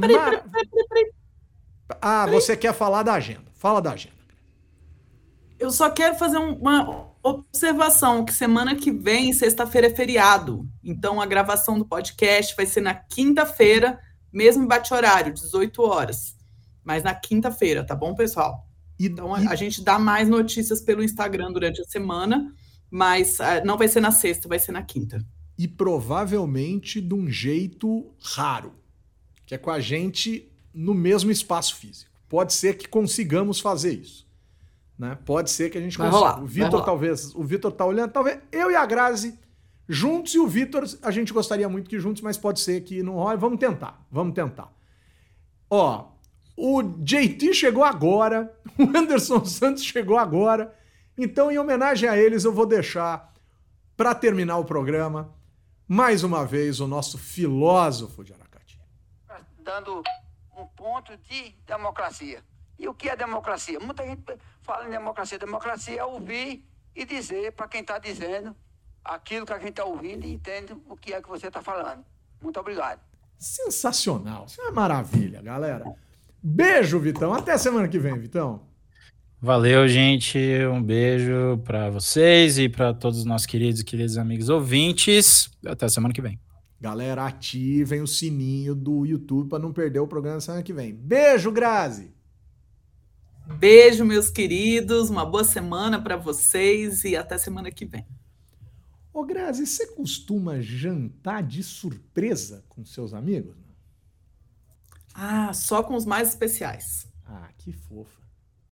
Você quer falar da agenda. Fala da agenda. Eu só quero fazer uma observação, que semana que vem, sexta-feira, é feriado. Então, a gravação do podcast vai ser na quinta-feira, mesmo bate-horário, 18 horas. Mas na quinta-feira, tá bom, pessoal? Então, a gente dá mais notícias pelo Instagram durante a semana, mas não vai ser na sexta, vai ser na quinta. E provavelmente de um jeito raro, que é com a gente no mesmo espaço físico. Pode ser que consigamos fazer isso. Né? Pode ser que a gente consiga. Rolar, o Vitor tá olhando, talvez eu e a Grazi juntos, e o Vitor, a gente gostaria muito que juntos, mas pode ser que não role. Vamos tentar. Ó, o JT chegou agora, o Anderson Santos chegou agora, então em homenagem a eles eu vou deixar, para terminar o programa, mais uma vez o nosso filósofo de Aracati. Dando um ponto de democracia. E o que é democracia? Muita gente fala em democracia. Democracia é ouvir e dizer para quem está dizendo aquilo que a gente está ouvindo e entende o que é que você está falando. Muito obrigado. Sensacional. Isso é uma maravilha, galera. Beijo, Vitão. Até semana que vem, Vitão. Valeu, gente. Um beijo para vocês e para todos os nossos queridos amigos ouvintes. Até semana que vem. Galera, ativem o sininho do YouTube para não perder o programa semana que vem. Beijo, Grazi. Beijo, meus queridos. Uma boa semana para vocês e até semana que vem. Ô, Grazi, você costuma jantar de surpresa com seus amigos? Só com os mais especiais. Que fofa.